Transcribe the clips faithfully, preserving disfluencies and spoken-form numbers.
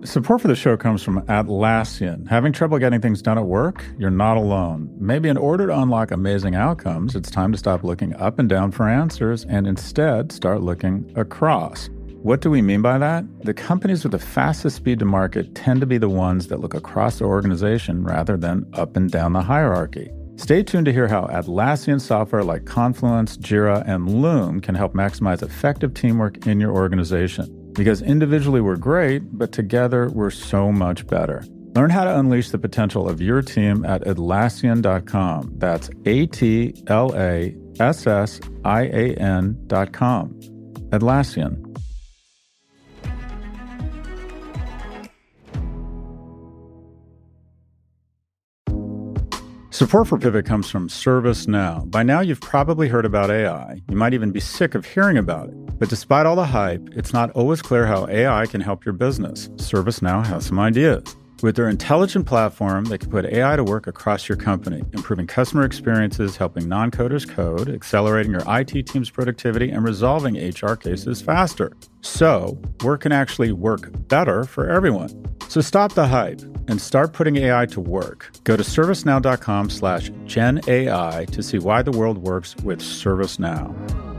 Support for the show comes from Atlassian. Having trouble getting things done at work? You're not alone. Maybe in order to unlock amazing outcomes, it's time to stop looking up and down for answers and instead start looking across. What do we mean by that? The companies with the fastest speed to market tend to be the ones that look across the organization rather than up and down the hierarchy. Stay tuned to hear how Atlassian software like Confluence, Jira, and Loom can help maximize effective teamwork in your organization. Because individually we're great, but together we're so much better. Learn how to unleash the potential of your team at Atlassian dot com. That's A T L A S S I A N dot com. Atlassian. Support for Pivot comes from ServiceNow. By now, you've probably heard about A I. You might even be sick of hearing about it. But despite all the hype, it's not always clear how A I can help your business. ServiceNow has some ideas. With their intelligent platform, they can put A I to work across your company, improving customer experiences, helping non-coders code, accelerating your I T team's productivity, and resolving H R cases faster. So, work can actually work better for everyone. So stop the hype and start putting A I to work. Go to servicenow.com slash GenAI to see why the world works with ServiceNow.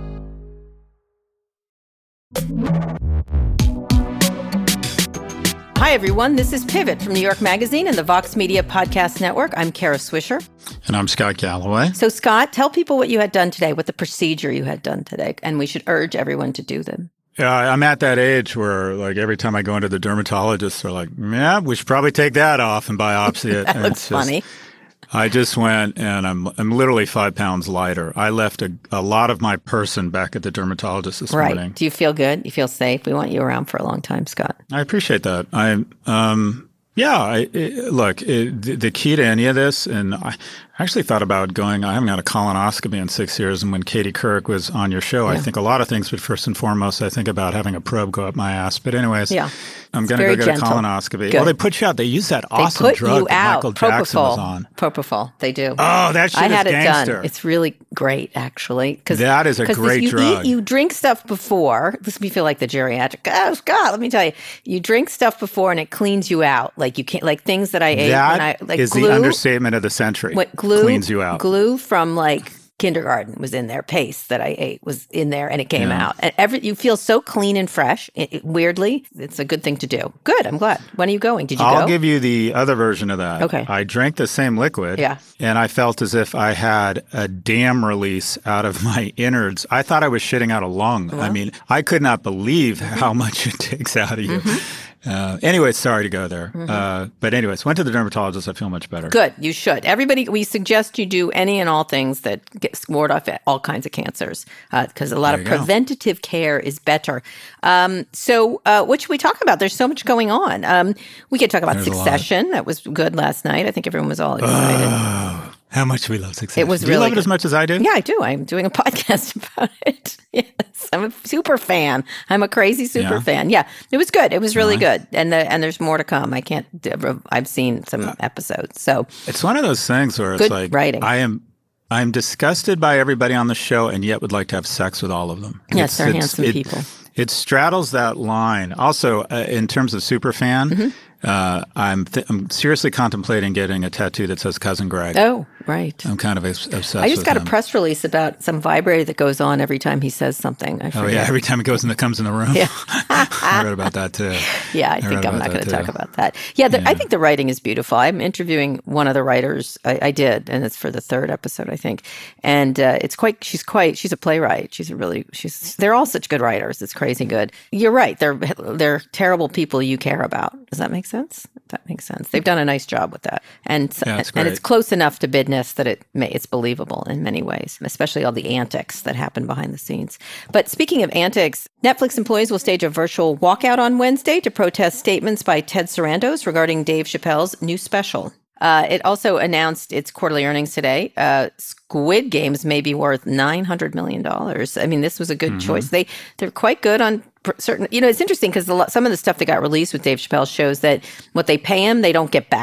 Hi, everyone. This is Pivot from New York Magazine and the Vox Media Podcast Network. I'm Kara Swisher. And I'm Scott Galloway. So, Scott, tell people what you had done today, what the procedure you had done today, and we should urge everyone to do them. Yeah, I'm at that age where, like, every time I go into the dermatologist, they're like, yeah, we should probably take that off and biopsy it. That and looks it's funny. Just, I just went and I'm I'm literally five pounds lighter. I left a, a lot of my person back at the dermatologist this right. morning. Do you feel good? You feel safe? We want you around for a long time, Scott. I appreciate that. I um yeah. I, it, look, it, the, the key to any of this, and I actually thought about going. I haven't had a colonoscopy in six years, and when Katie Couric was on your show, yeah. I think a lot of things. But first and foremost, I think about having a probe go up my ass. But anyways, yeah. I'm going to go get gentle. a colonoscopy. Good. Well, they put you out. They use that awesome they put drug you that out. Michael Propofol. Jackson was on. Propofol. They do. Oh, that shit I is had it gangster. done. It's really great, actually. That is a great you drug. Eat, you drink stuff before. This makes me feel like the geriatric. Oh, God, let me tell you. You drink stuff before and it cleans you out. Like you can't, like things that I ate. That when I, like is glue, the understatement of the century. What, glue, cleans you out. Glue from like kindergarten was in there. Paste that I ate was in there, and it came yeah. out. And every you feel so clean and fresh. It, it, weirdly, it's a good thing to do. Good. I'm glad. When are you going? Did you I'll go? I'll give you the other version of that. Okay. I drank the same liquid. Yeah. And I felt as if I had a dam release out of my innards. I thought I was shitting out a lung. Well. I mean, I could not believe mm-hmm. how much it takes out of you. Mm-hmm. Uh, anyways, sorry to go there. Mm-hmm. Uh, but anyways, went to the dermatologist. I feel much better. Good. You should. Everybody, we suggest you do any and all things that get ward off all kinds of cancers because uh, a lot there of preventative go. care is better. Um, so uh, what should we talk about? There's so much going on. Um, we could talk about There's Succession. That was good last night. I think everyone was all excited. Oh, how much do we love Succession? It was do really you love good. it as much as I do? Yeah, I do. I'm doing a podcast about it. Yes, I'm a super fan. I'm a crazy super yeah. fan. Yeah, it was good. It was really nice. good, and the, and there's more to come. I can't. I've seen some uh, episodes, so it's one of those things where it's good like writing. I am. I'm disgusted by everybody on the show, and yet would like to have sex with all of them. Yes, it's, they're it's, handsome it, people. It straddles that line. Also, uh, in terms of super fan. Mm-hmm. Uh, I'm th- I'm seriously contemplating getting a tattoo that says Cousin Greg. Oh, right. I'm kind of obsessed with him. I just got him. a press release about some vibrator that goes on every time he says something. I forget. Oh, yeah. Every time he goes and comes in the room. Yeah. I read about that, too. Yeah, I, I think I'm not going to talk about that. Yeah, the, yeah, I think the writing is beautiful. I'm interviewing one of the writers. I, I did, and it's for the third episode, I think. And uh, it's quite, she's quite, she's a playwright. She's a really, she's, they're all such good writers. It's crazy good. You're right. They're, they're terrible people you care about. Does that make sense? That makes sense. They've done a nice job with that, and yeah, it's and it's close enough to bidness that it may, it's believable in many ways, especially all the antics that happen behind the scenes. But speaking of antics, Netflix employees will stage a virtual walkout on Wednesday to protest statements by Ted Sarandos regarding Dave Chappelle's new special. Uh, it also announced its quarterly earnings today. Uh, Squid Games may be worth nine hundred million dollars. I mean, this was a good mm-hmm. choice. They, they're quite good on certain, you know, it's interesting because some of the stuff that got released with Dave Chappelle shows that what they pay him, they don't get back.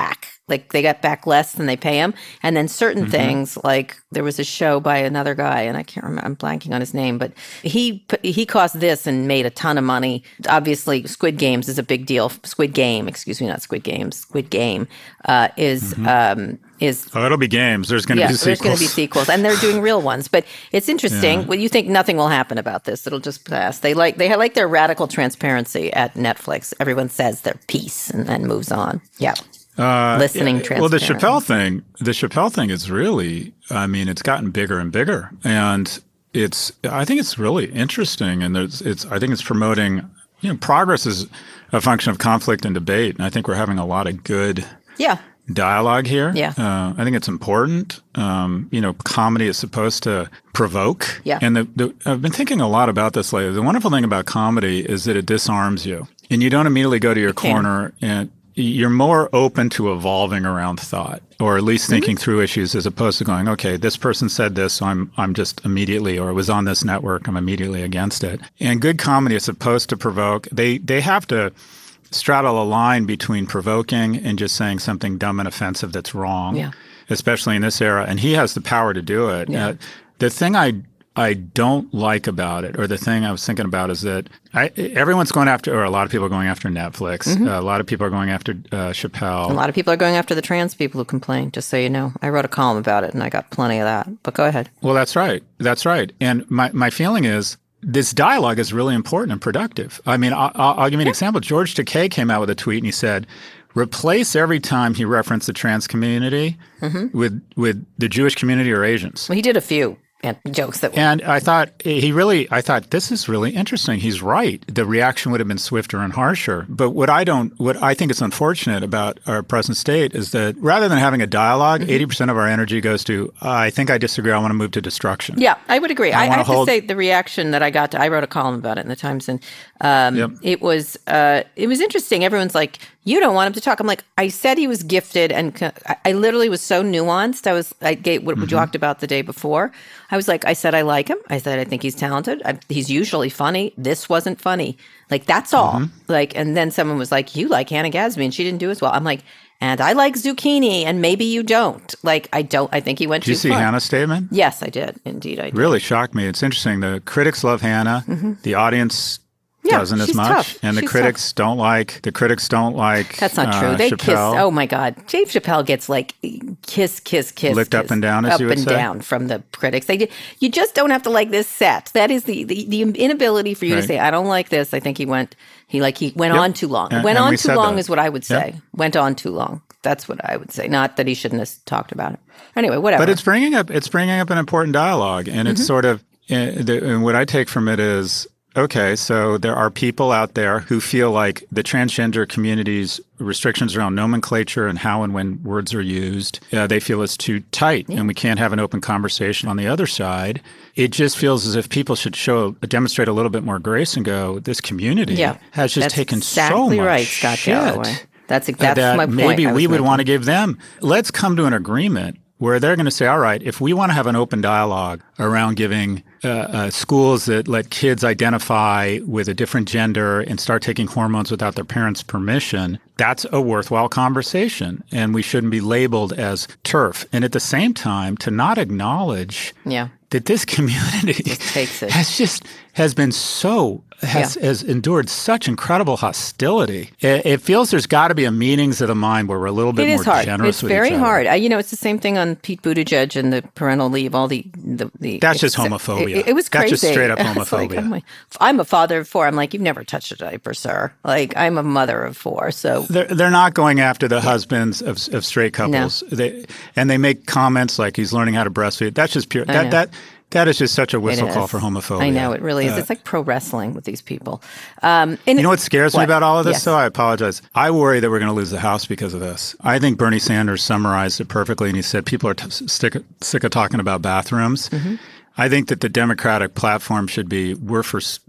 like they get back less than they pay them. And then certain mm-hmm. things, like there was a show by another guy, and I can't remember, I'm blanking on his name, but he he cost this and made a ton of money. Obviously, Squid Games is a big deal. Squid Game, excuse me, not Squid Games. Squid Game uh, is mm-hmm. um, is. Oh, it'll be games. There's going to yeah, be sequels. There's going to be sequels, and they're doing real ones. But it's interesting. Yeah. Well, you think nothing will happen about this? It'll just pass. They like they like their radical transparency at Netflix. Everyone says their piece and then moves on. Yeah. Uh, Listening yeah, well, the Chappelle thing, the Chappelle thing is really, I mean, it's gotten bigger and bigger, and it's, I think it's really interesting, and there's, it's, I think it's promoting, you know, progress is a function of conflict and debate, and I think we're having a lot of good yeah. dialogue here. Yeah. Uh, I think it's important. Um, you know, comedy is supposed to provoke, yeah. and the, the, I've been thinking a lot about this lately. The wonderful thing about comedy is that it disarms you, and you don't immediately go to your it corner can. and you're more open to evolving around thought, or at least thinking mm-hmm. through issues, as opposed to going, okay, this person said this, so I'm I'm just immediately, or it was on this network, I'm immediately against it. And good comedy is supposed to provoke. They they have to straddle a line between provoking and just saying something dumb and offensive that's wrong, yeah. especially in this era. And he has the power to do it. Yeah. Uh, the thing I I don't like about it, or the thing I was thinking about, is that I, everyone's going after, or a lot of people are going after Netflix. Mm-hmm. Uh, a lot of people are going after uh, Chappelle. A lot of people are going after the trans people who complain, just so you know. I wrote a column about it, and I got plenty of that. But go ahead. Well, that's right. That's right. And my, my feeling is this dialogue is really important and productive. I mean, I'll, I'll give you an yeah. example. George Takei came out with a tweet, and he said, replace every time he referenced the trans community mm-hmm. with, with the Jewish community or Asians. Well, he did a few. And jokes that were. And I thought he really, I thought this is really interesting. He's right. The reaction would have been swifter and harsher. But what I don't, what I think is unfortunate about our present state is that rather than having a dialogue, mm-hmm. eighty percent of our energy goes to, uh, I think I disagree. I want to move to destruction. Yeah, I would agree. I, I have hold... to say the reaction that I got to, I wrote a column about it in the Times, and um, yep. it was, uh, it was interesting. Everyone's like, you don't want him to talk. I'm like, I said he was gifted, and co- I, I literally was so nuanced. I was, I gave what we mm-hmm. talked about the day before. I was like, I said I like him. I said I think he's talented. I, he's usually funny. This wasn't funny. Like, that's all. Mm-hmm. Like, and then someone was like, you like Hannah Gadsby, and she didn't do as well. I'm like, and I like zucchini, and maybe you don't. Like, I don't. I think he went too far. Did you see far. Hannah's statement? Yes, I did. Indeed, I did. Really shocked me. It's interesting. The critics love Hannah. Mm-hmm. The audience yeah, doesn't as much, tough. and the she's critics tough. don't like. The critics don't like. That's not true. Uh, they Chappelle. kiss. Oh my God, Dave Chappelle gets like kiss, kiss, kiss, licked kiss, up and down, as up you would and say? down from the critics. They, you just don't have to like this set. That is the the, the inability for you right. to say, I don't like this. I think he went. He like he went yep. on too long. And, went and on too long that. is what I would say. Yep. Went on too long. That's what I would say. Not that he shouldn't have talked about it. Anyway, whatever. But it's bringing up it's bringing up an important dialogue, and it's mm-hmm. sort of uh, the, and what I take from it is, okay, so there are people out there who feel like the transgender community's restrictions around nomenclature and how and when words are used, uh, they feel it's too tight, yeah. and we can't have an open conversation. On the other side, it just feels as if people should show demonstrate a little bit more grace and go, this community yeah. has just That's taken exactly so much right, Scott shit. Galloway. That's, that's that my point. Maybe we would making. want to give them, let's come to an agreement where they're going to say, all right, if we want to have an open dialogue around giving uh, uh, schools that let kids identify with a different gender and start taking hormones without their parents' permission, that's a worthwhile conversation. And we shouldn't be labeled as turf. And at the same time, to not acknowledge yeah. that this community just takes it. has just has been so has, yeah. has endured such incredible hostility. It, it feels there's got to be a meetings of the mind where we're a little bit it more is hard. generous it's with very each other. hard. I, you know, it's the same thing on Pete Buttigieg and the parental leave. All the the, the that's just homophobia. It, it was crazy. That's just straight up homophobia. Like, I'm, like, I'm a father of four. I'm like, you've never touched a diaper, sir. Like, I'm a mother of four. So they're they're not going after the yeah. husbands of of straight couples. No. They and they make comments like he's learning how to breastfeed. That's just pure. That that. That is just such a whistle call for homophobia. I know, it really is. Uh, it's like pro wrestling with these people. Um, and you know what scares what? me about all of this, yes. though? I apologize. I worry that we're going to lose the House because of this. I think Bernie Sanders summarized it perfectly, and he said people are t- sick, sick of talking about bathrooms. Mm-hmm. I think that the Democratic platform should be we're for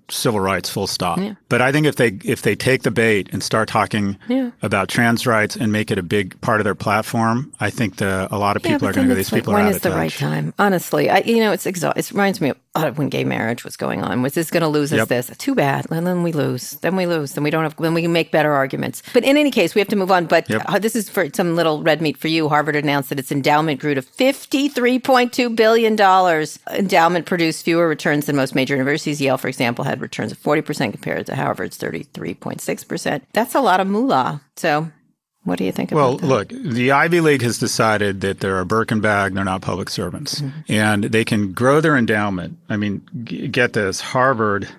civil rights, full stop. Yeah. But I think if they if they take the bait and start talking yeah. about trans rights and make it a big part of their platform, I think the, a lot of yeah, people are going to go, these like, people are out of touch. When is the right time? Honestly, I, you know, it's exhausting. It reminds me of uh, when gay marriage was going on. Was this going to lose us Yep. this? Too bad. And then we lose. Then we lose. Then we don't have, then we can make better arguments. But in any case, we have to move on. But Yep. uh, this is for some little red meat for you. Harvard announced that its endowment grew to fifty-three point two billion dollars. Endowment produced fewer returns than most major universities. Yale, for example, had returns of forty percent compared to Harvard's thirty-three point six percent. That's a lot of moolah. So what do you think well, about that? Well, look, the Ivy League has decided that they're a Birkin bag, they're not public servants. Mm-hmm. And they can grow their endowment. I mean, g- get this, Harvard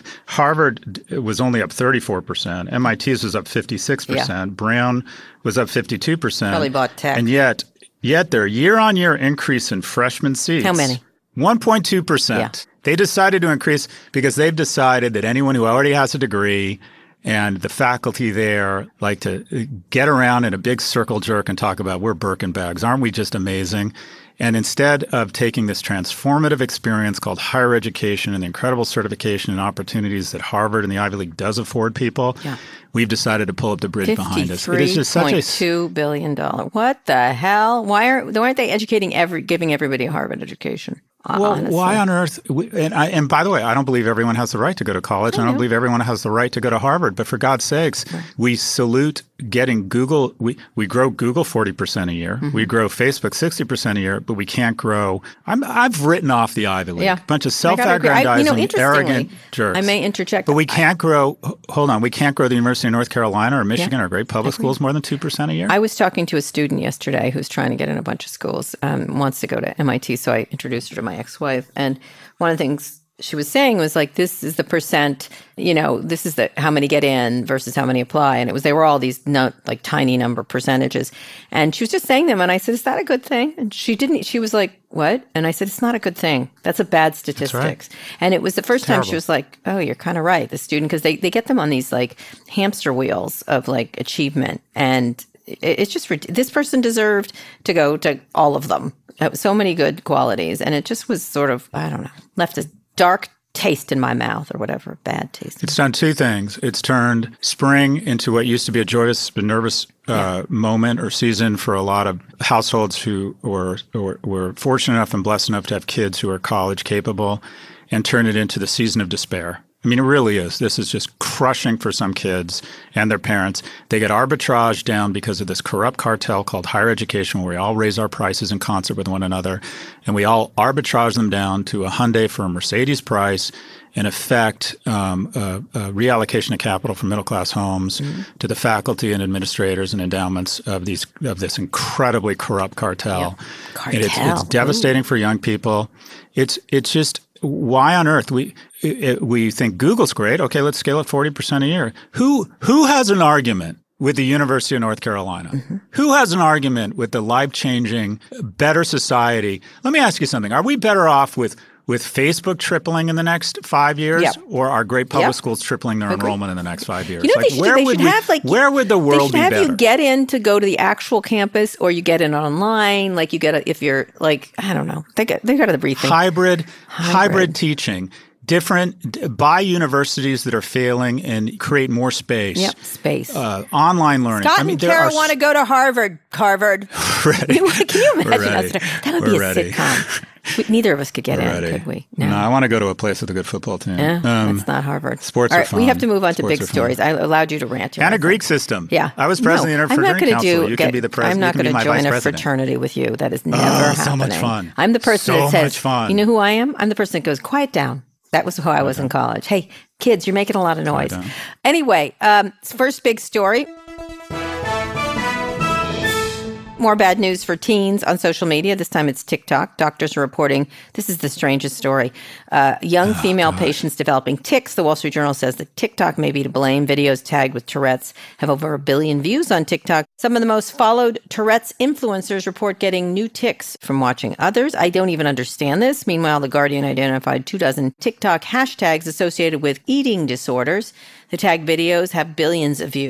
Harvard was only up thirty-four percent. M I T's was up fifty-six percent. Yeah. Brown was up fifty-two percent. Probably bought tech. And yet, yet their year-on-year increase in freshman seats. How many? one point two percent. Yeah. They decided to increase because they've decided that anyone who already has a degree and the faculty there like to get around in a big circle jerk and talk about we're Birkin bags. Aren't we just amazing? And instead of taking this transformative experience called higher education and the incredible certification and opportunities that Harvard and the Ivy League does afford people, yeah. we've decided to pull up the bridge behind us. It is just such a fifty-three point two billion dollars. What the hell? Why are why aren't they educating every giving everybody a Harvard education? Well, honestly. Why on earth? And, I, and by the way, I don't believe everyone has the right to go to college. I, I don't believe everyone has the right to go to Harvard. But for God's sakes, right. we salute getting Google. We, we grow Google forty percent a year. Mm-hmm. We grow Facebook sixty percent a year, but we can't grow. I'm, I've written off the Ivy League. Yeah. A bunch of self-aggrandizing, I, you know, arrogant jerks. I may interject. But we can't grow, hold on, we can't grow the University of North Carolina or Michigan yeah. or great public schools more than two percent a year? I was talking to a student yesterday who's trying to get in a bunch of schools, um, wants to go to M I T, so I introduced her to my ex-wife. And one of the things she was saying was like, this is the percent, you know, this is the how many get in versus how many apply. And it was, they were all these no, like tiny number percentages. And she was just saying them. And I said, is that a good thing? And she didn't, she was like, what? And I said, it's not a good thing. That's a bad statistics. Right. And it was the first time she was like, oh, you're kind of right, the student, because they, they get them on these like hamster wheels of like achievement. And it, it's just, this person deserved to go to all of them. So many good qualities. And it just was sort of, I don't know, left a dark taste in my mouth or whatever, bad taste. It's done two things. It's turned spring into what used to be a joyous but nervous uh, yeah. moment or season for a lot of households who were, were, were fortunate enough and blessed enough to have kids who are college capable, and turned it into the season of despair. I mean, it really is. This is just crushing for some kids and their parents. They get arbitraged down because of this corrupt cartel called higher education, where we all raise our prices in concert with one another, and we all arbitrage them down to a Hyundai for a Mercedes price, in effect, um, a, a reallocation of capital from middle-class homes mm-hmm. to the faculty and administrators and endowments of these of this incredibly corrupt cartel. Yep. Cartel. And it's, it's devastating Ooh. for young people. It's it's just. Why on earth we it, we think Google's great? Okay, let's scale it forty percent a year. Who who has an argument with the University of North Carolina? Mm-hmm. Who has an argument with the life-changing, better society? Let me ask you something. Are we better off with with Facebook tripling in the next five years, yep. or our great public yep. schools tripling their Agreed. enrollment in the next five years? You know, like, they should, where they would should we, have like where would the world be better? They should have you get in to go to the actual campus, or you get in online. Like you get a, if you're like I don't know, they got they got to rethink hybrid, hybrid hybrid teaching. Different by universities that are failing and create more space. Yep, space. Uh, online learning. Scott I mean, and Kara want to go to Harvard. Harvard. Ready. Can you imagine us? That would We're be a ready. sitcom. We, neither of us could get We're in, ready. could we? No. no, I want to go to a place with a good football team. Yeah, um, that's not Harvard. Sports All are right, fun. we have to move on to Sports big stories. I allowed you to rant. And a Greek system. Yeah. I was president no, of the Fraternity I'm not Council. Do, you get, can be the president. I'm not going to join a fraternity with you. That is never oh, happening. so much fun. I'm the person so that says, much fun. you know who I am? I'm the person that goes, quiet down. That was who I was okay. in college. Hey, kids, you're making a lot of noise. Anyway, um, first big story. More bad news for teens on social media. This time it's TikTok. Doctors are reporting, this is the strangest story, uh, young oh, female gosh. patients developing tics. The Wall Street Journal says that TikTok may be to blame. Videos tagged with Tourette's have over a billion views on TikTok. Some of the most followed Tourette's influencers report getting new tics from watching others. I don't even understand this. Meanwhile, The Guardian identified two dozen TikTok hashtags associated with eating disorders. The tagged videos have billions of views.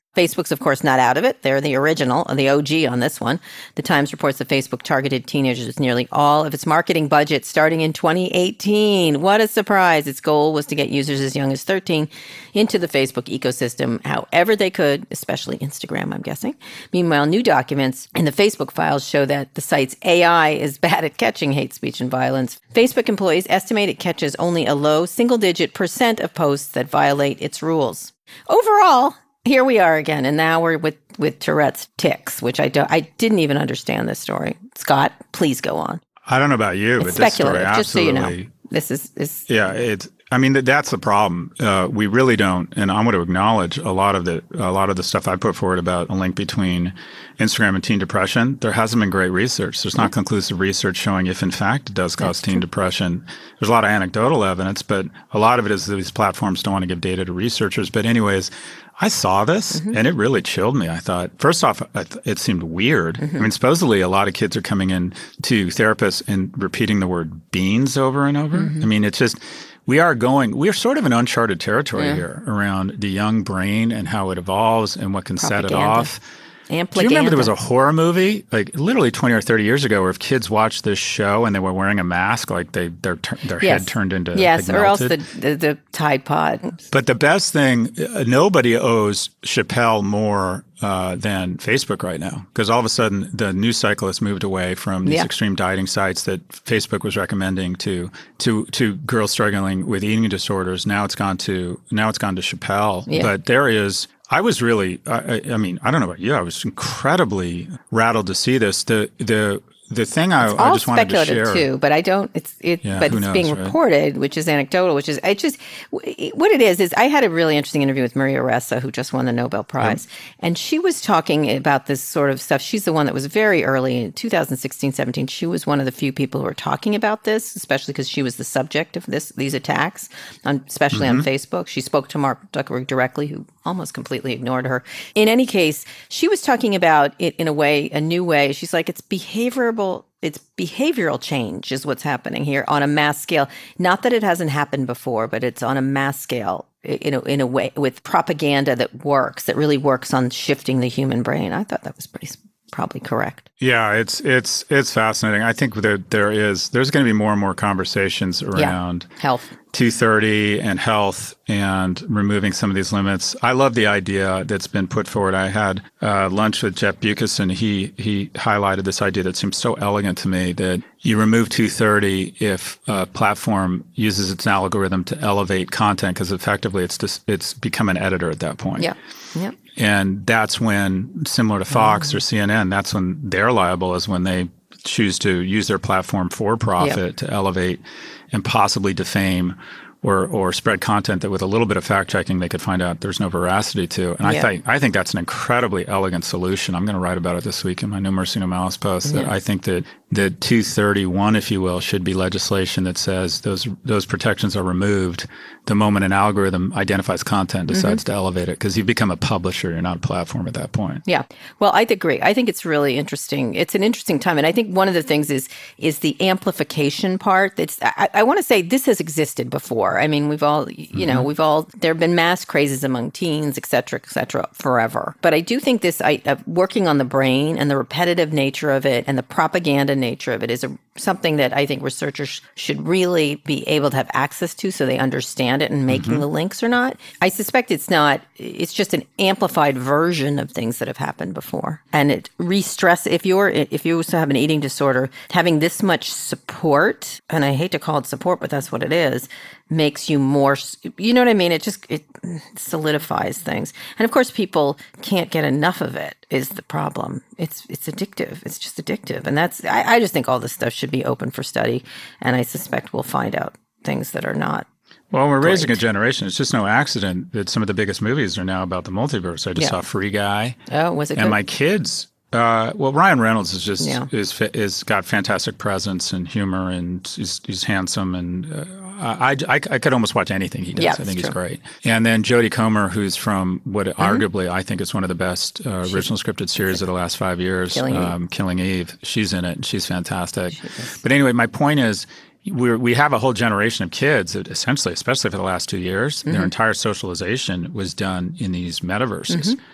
Facebook's, of course, not out of it. They're the original, the O G on this one. The Times reports that Facebook targeted teenagers with nearly all of its marketing budget starting in twenty eighteen. What a surprise. Its goal was to get users as young as thirteen into the Facebook ecosystem however they could, especially Instagram, I'm guessing. Meanwhile, new documents in the Facebook files show that the site's A I is bad at catching hate speech and violence. Facebook employees estimate it catches only a low single-digit percent of posts that violate its rules. Overall, here we are again, and now we're with, with Tourette's tics, which I don't, I didn't even understand this story. Scott, please go on. I don't know about you, it's but this story speculative, absolutely. Just so you know. This is, is yeah, it's. I mean, that's the problem. Uh, we really don't, and I want to acknowledge a lot of the a lot of the stuff I put forward about a link between Instagram and teen depression. There hasn't been great research. There's not conclusive research showing if, in fact, it does cause teen depression. There's a lot of anecdotal evidence, but a lot of it is that these platforms don't want to give data to researchers. But anyways, I saw this, mm-hmm. and it really chilled me. I thought, first off, I th- it seemed weird. Mm-hmm. I mean, supposedly a lot of kids are coming in to therapists and repeating the word beans over and over. Mm-hmm. I mean, it's just, we are going, we're sort of in uncharted territory yeah. here around the young brain and how it evolves and what can Propaganda. set it off. Ampliganda. Do you remember there was a horror movie, like literally twenty or thirty years ago, where if kids watched this show and they were wearing a mask, like they their their yes. head turned into yes, like, or melted. else the, the the Tide Pod. But the best thing, uh, nobody owes Chappelle more uh, than Facebook right now, because all of a sudden the news cycle has moved away from these yeah. extreme dieting sites that Facebook was recommending to to to girls struggling with eating disorders. Now it's gone to now it's gone to Chappelle. Yeah. But there is. I was really, I, I mean, I don't know about you. I was incredibly rattled to see this. The the the thing I, I just wanted to share. It's all speculative too, but I don't. It's it, yeah, but it's knows, being right? reported, which is anecdotal. Which is I just what it is is I had a really interesting interview with Maria Ressa, who just won the Nobel Prize, yep. and she was talking about this sort of stuff. She's the one that was very early in two thousand sixteen, seventeen. She was one of the few people who were talking about this, especially because she was the subject of this these attacks, on, especially mm-hmm. on Facebook. She spoke to Mark Zuckerberg directly, who almost completely ignored her. In any case, she was talking about it in a way, a new way. She's like, it's behavioral. It's behavioral change is what's happening here on a mass scale. Not that it hasn't happened before, but it's on a mass scale in a, in a way with propaganda that works, that really works on shifting the human brain. I thought that was pretty probably correct. Yeah, it's it's it's fascinating. I think that there is there's going to be more and more conversations around yeah. health. two thirty and health and removing some of these limits. I love the idea that's been put forward. I had uh, lunch with Jeff Bewkes, and he he highlighted this idea that seems so elegant to me, that you remove two thirty if a platform uses its algorithm to elevate content, because effectively it's just, it's become an editor at that point. Yeah. Yeah. And that's when, similar to Fox mm. or C N N, that's when they're liable, is when they choose to use their platform for profit yep. to elevate and possibly defame or or spread content that with a little bit of fact checking they could find out there's no veracity to. And yeah. I think I think that's an incredibly elegant solution. I'm going to write about it this week in my No Mercy No Malice post. Yeah. That I think that the two thirty-one, if you will, should be legislation that says those those protections are removed the moment an algorithm identifies content, decides mm-hmm. to elevate it, because you become a publisher, you're not a platform at that point. Yeah. Well, I agree. I think it's really interesting. It's an interesting time. And I think one of the things is is the amplification part. That's I, I want to say this has existed before. I mean, we've all, you mm-hmm. know, we've all, there have been mass crazes among teens, et cetera, et cetera, forever. But I do think this, I, uh, working on the brain and the repetitive nature of it and the propaganda nature of it is a, something that I think researchers should really be able to have access to so they understand it and making mm-hmm. the links or not. I suspect it's not, it's just an amplified version of things that have happened before. And it re-stress, if you're, if you also have an eating disorder, having this much support, and I hate to call it support, but that's what it is, makes you more, you know what I mean? It just, it solidifies things. And of course, people can't get enough of it is the problem. It's it's addictive. It's just addictive. And that's, I, I just think all this stuff should be open for study. And I suspect we'll find out things that are not. Well, we're great. raising a generation. It's just no accident that some of the biggest movies are now about the multiverse. I just yeah. saw Free Guy. Oh, was it And good? my kids, uh, well, Ryan Reynolds is just, yeah. is is got fantastic presence and humor, and he's, he's handsome, and uh, I, I, I could almost watch anything he does. Yeah, I think true. he's great. And then Jodie Comer, who's from what mm-hmm. arguably I think is one of the best uh, original scripted series of the last five years, Killing um, Eve. Killing Eve. She's in it, and she's fantastic. She but anyway, my point is, We're, we have a whole generation of kids that essentially, especially for the last two years, mm-hmm. their entire socialization was done in these metaverses. Mm-hmm.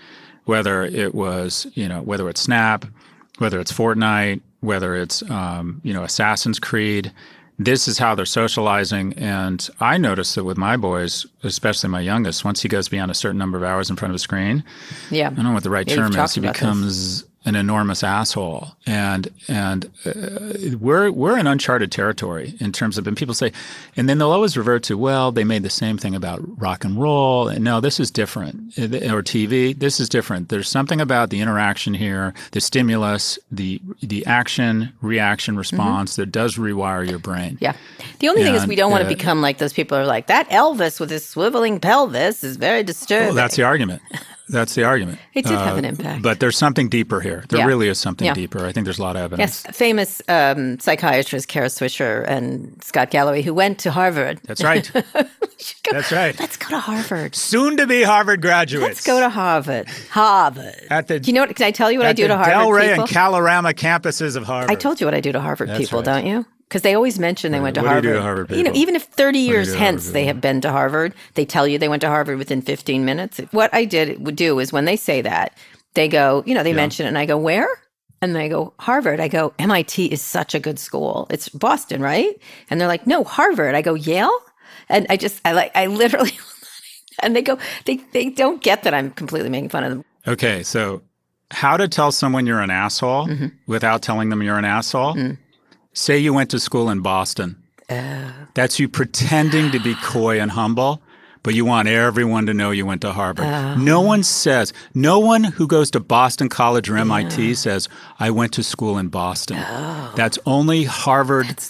whether it was, you know, whether it's Snap, whether it's Fortnite, whether it's, um, you know, Assassin's Creed. This is how they're socializing. And I noticed that with my boys, especially my youngest, once he goes beyond a certain number of hours in front of a screen, yeah. I don't know what the right yeah, term is, he becomes this. an enormous asshole. And and uh, we're we're in uncharted territory in terms of, and people say, and then they'll always revert to, well, they made the same thing about rock and roll. And no, this is different. Or T V, this is different. There's something about the interaction here, the stimulus, the the action, reaction, response mm-hmm. that does rewire your brain. Yeah. The only and, thing is we don't want uh, to become like those people who are like, that Elvis with his swiveling pelvis is very disturbing. Well, that's the argument. That's the argument. It did uh, have an impact. But there's something deeper here. There yeah. really is something yeah. deeper. I think there's a lot of evidence. Yes, famous um, psychiatrists Kara Swisher and Scott Galloway, who went to Harvard. That's right. go, That's right. Let's go to Harvard. Soon to be Harvard graduates. Let's go to Harvard. Harvard. At the, do you know what? Can I tell you what I do to Harvard Delray people? Delray and Kalorama campuses of Harvard. I told you what I do to Harvard That's people, right. don't you? Because they always mention they what, went to what Harvard. Do you, do to Harvard people? You know, even if thirty years do hence they have been to Harvard, they tell you they went to Harvard within fifteen minutes. What I did would do is when they say that, they go, you know, they yeah. mention it, and I go, where? And they go, Harvard. I go, M I T is such a good school. It's Boston, right? And they're like, no, Harvard. I go, Yale? And I just, I like, I literally, and they go, they they don't get that I'm completely making fun of them. Okay, so how to tell someone you're an asshole mm-hmm. without telling them you're an asshole? Mm. Say you went to school in Boston. Uh, That's you pretending to be coy and humble, but you want everyone to know you went to Harvard. Uh, no one says, no one who goes to Boston College or M I T yeah. says, I went to school in Boston. Oh, that's only Harvard. That's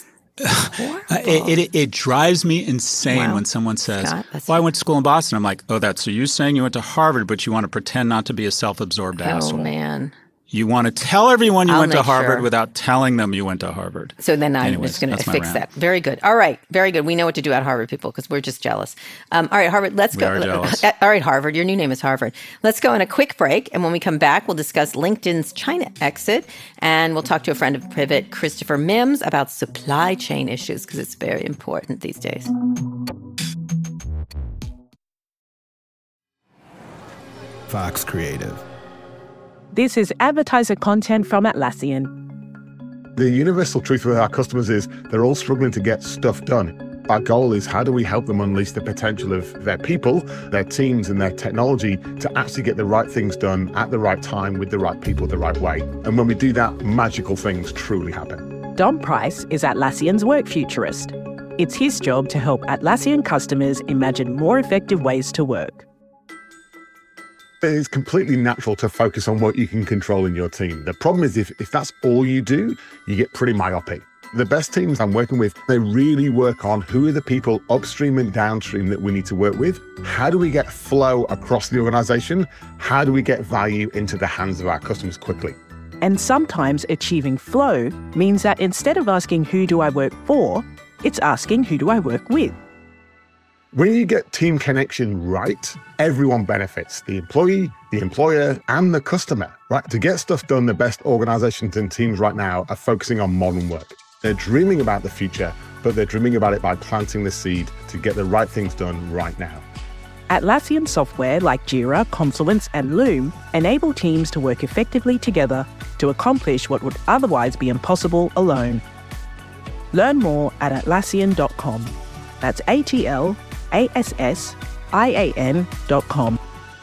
it, it, it drives me insane wow. when someone says, Scott, well, I went to school in Boston. I'm like, oh, that's so you're saying you went to Harvard, but you want to pretend not to be a self-absorbed oh, asshole. Oh, man. You want to tell everyone you I'll went to Harvard sure. without telling them you went to Harvard. So then I'm Anyways, just going to fix rant. that. Very good. All right. Very good. We know what to do at Harvard, people, because we're just jealous. Um, all right, Harvard, let's we go. Are jealous. All right, Harvard, your new name is Harvard. Let's go on a quick break. And when we come back, we'll discuss LinkedIn's China exit. And we'll talk to a friend of Pivot, Christopher Mims, about supply chain issues, because it's very important these days. Fox Creative. This is advertiser content from Atlassian. The universal truth with our customers is they're all struggling to get stuff done. Our goal is how do we help them unleash the potential of their people, their teams, and their technology to actually get the right things done at the right time with the right people the right way. And when we do that, magical things truly happen. Dom Price is Atlassian's work futurist. It's his job to help Atlassian customers imagine more effective ways to work. It's completely natural to focus on what you can control in your team. The problem is if, if that's all you do, you get pretty myopic. The best teams I'm working with, they really work on who are the people upstream and downstream that we need to work with. How do we get flow across the organization? How do we get value into the hands of our customers quickly? And sometimes achieving flow means that instead of asking who do I work for, it's asking who do I work with. When you get team connection right, everyone benefits. The employee, the employer, and the customer, right? To get stuff done, the best organizations and teams right now are focusing on modern work. They're dreaming about the future, but they're dreaming about it by planting the seed to get the right things done right now. Atlassian software like Jira, Confluence, and Loom enable teams to work effectively together to accomplish what would otherwise be impossible alone. Learn more at Atlassian dot com. That's A T L A S S I A N dot com.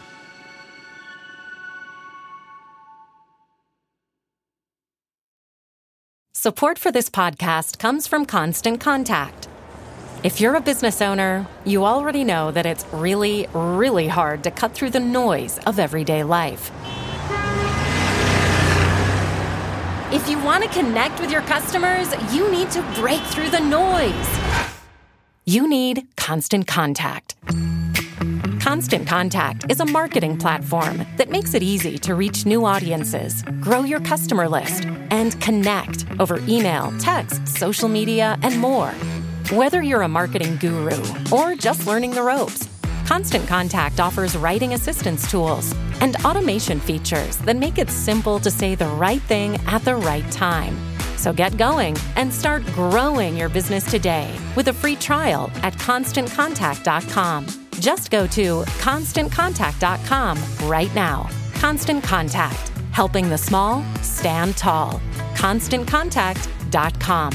Support for this podcast comes from Constant Contact. If you're a business owner, you already know that it's really, really hard to cut through the noise of everyday life. If you want to connect with your customers, you need to break through the noise. You need Constant Contact. Constant Contact is a marketing platform that makes it easy to reach new audiences, grow your customer list, and connect over email, text, social media, and more. Whether you're a marketing guru or just learning the ropes, Constant Contact offers writing assistance tools and automation features that make it simple to say the right thing at the right time. So get going and start growing your business today with a free trial at constant contact dot com. Just go to constant contact dot com right now. Constant Contact, helping the small stand tall. constant contact dot com.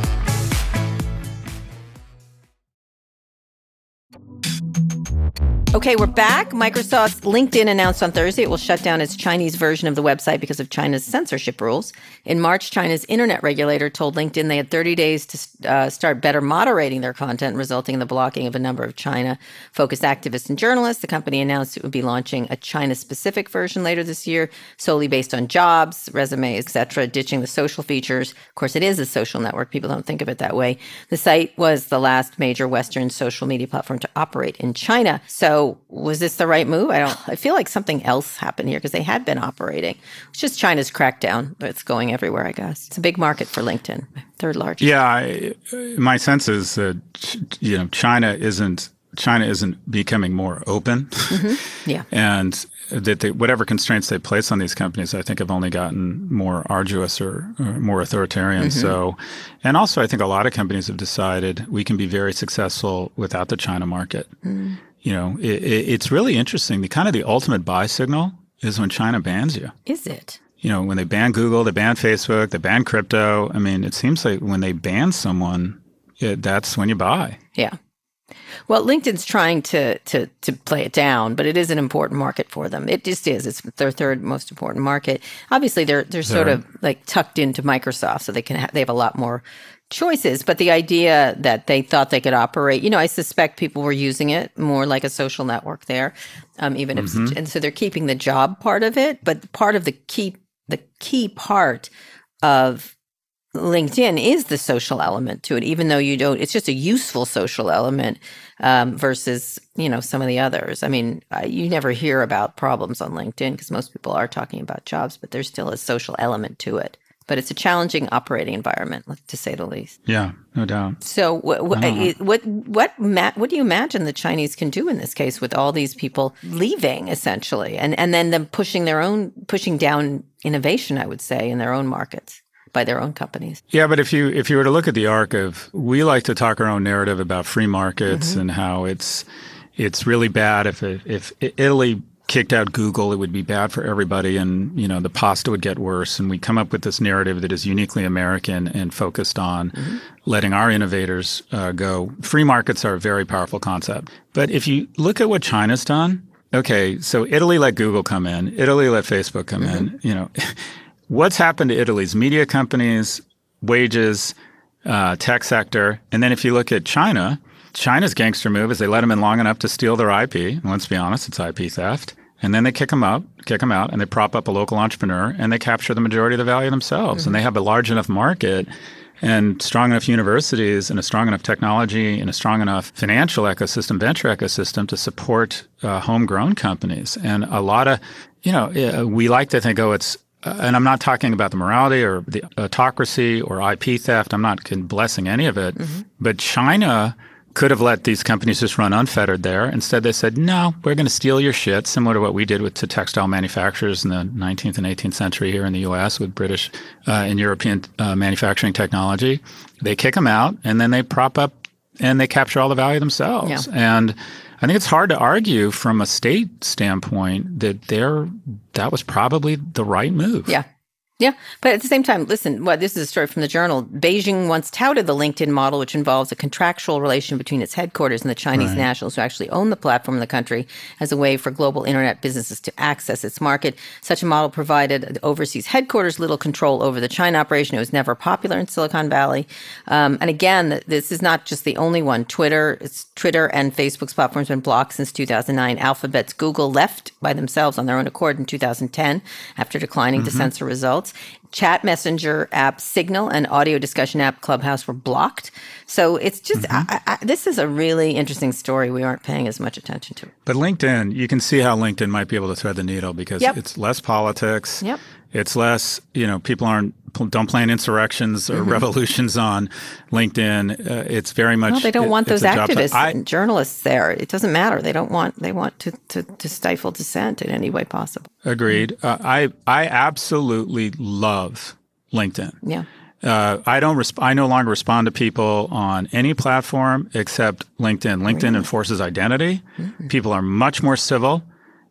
Okay, we're back. Microsoft's LinkedIn announced on Thursday it will shut down its Chinese version of the website because of China's censorship rules. In March, China's internet regulator told LinkedIn they had thirty days to uh, start better moderating their content, resulting in the blocking of a number of China-focused activists and journalists. The company announced it would be launching a China-specific version later this year, solely based on jobs, resumes, et cetera, ditching the social features. Of course, it is a social network. People don't think of it that way. The site was the last major Western social media platform to operate in China. So was this the right move? I don't. I feel like something else happened here because they had been operating. It's just China's crackdown. It's going everywhere, I guess. It's a big market for LinkedIn, third largest. Yeah, I, my sense is that you know China isn't China isn't becoming more open. Mm-hmm. Yeah, and that they, whatever constraints they place on these companies, I think have only gotten more arduous or, or more authoritarian. Mm-hmm. So, and also I think a lot of companies have decided we can be very successful without the China market. Mm. You know, it, it, it's really interesting. The kind of the ultimate buy signal is when China bans you. Is it? You know, when they ban Google, they ban Facebook, they ban crypto. I mean, it seems like when they ban someone, it, that's when you buy. Yeah. Well, LinkedIn's trying to, to to play it down, but it is an important market for them. It just is. It's their third most important market. Obviously, they're they're sort They're, of like tucked into Microsoft, so they can ha- they have a lot more choices. But the idea that they thought they could operate, you know, I suspect people were using it more like a social network there, um, even mm-hmm. if and so they're keeping the job part of it, but part of the key the key part of LinkedIn is the social element to it, even though you don't, it's just a useful social element um, versus, you know, some of the others. I mean, I, you never hear about problems on LinkedIn because most people are talking about jobs, but there's still a social element to it. But it's a challenging operating environment, to say the least. Yeah, no doubt. So what what what what, ma- what do you imagine the Chinese can do in this case with all these people leaving, essentially, and, and then them pushing their own, pushing down innovation, I would say, in their own markets? By their own companies. Yeah, but if you if you were to look at the arc of, we like to talk our own narrative about free markets mm-hmm. and how it's it's really bad if if Italy kicked out Google, it would be bad for everybody, and you know the pasta would get worse. And we come up with this narrative that is uniquely American and focused on mm-hmm. letting our innovators uh, go. Free markets are a very powerful concept, but if you look at what China's done, okay, so Italy let Google come in, Italy let Facebook come mm-hmm. in, you know. What's happened to Italy's media companies, wages, uh, tech sector? And then if you look at China, China's gangster move is they let them in long enough to steal their I P. And let's be honest, it's I P theft. And then they kick them up, kick them out, and they prop up a local entrepreneur, and they capture the majority of the value themselves. Mm-hmm. And they have a large enough market and strong enough universities and a strong enough technology and a strong enough financial ecosystem, venture ecosystem to support uh, homegrown companies. And a lot of, you know, we like to think, oh, it's, Uh, and I'm not talking about the morality or the autocracy or I P theft. I'm not blessing any of it. Mm-hmm. But China could have let these companies just run unfettered there. Instead, they said, no, we're going to steal your shit, similar to what we did with to textile manufacturers in the nineteenth and eighteenth century here in the U S with British uh, and European uh, manufacturing technology. They kick them out, and then they prop up and they capture all the value themselves. Yeah. And I think it's hard to argue from a state standpoint that they're, that was probably the right move. Yeah. Yeah. But at the same time, listen, well, this is a story from the Journal. Beijing once touted the LinkedIn model, which involves a contractual relation between its headquarters and the Chinese right. nationals who actually own the platform in the country as a way for global internet businesses to access its market. Such a model provided the overseas headquarters little control over the China operation. It was never popular in Silicon Valley. Um, and again, this is not just the only one. Twitter, it's Twitter and Facebook's platforms have been blocked since two thousand nine. Alphabet's Google left by themselves on their own accord in two thousand ten after declining mm-hmm. to censor results. Chat messenger app Signal and audio discussion app Clubhouse were blocked. So it's just, mm-hmm. I, I, this is a really interesting story we aren't paying as much attention to. But LinkedIn, you can see how LinkedIn might be able to thread the needle because yep. it's less politics. Yep. It's less, you know, people aren't, don't plan insurrections or mm-hmm. revolutions on LinkedIn. Uh, it's very much. Well, they don't it, want those activists I, and journalists there. It doesn't matter. They don't want, they want to, to, to stifle dissent in any way possible. Agreed. Uh, I, I absolutely love LinkedIn. Yeah. Uh, I don't. Resp- I no longer respond to people on any platform except LinkedIn. LinkedIn really? enforces identity. Mm-hmm. People are much more civil.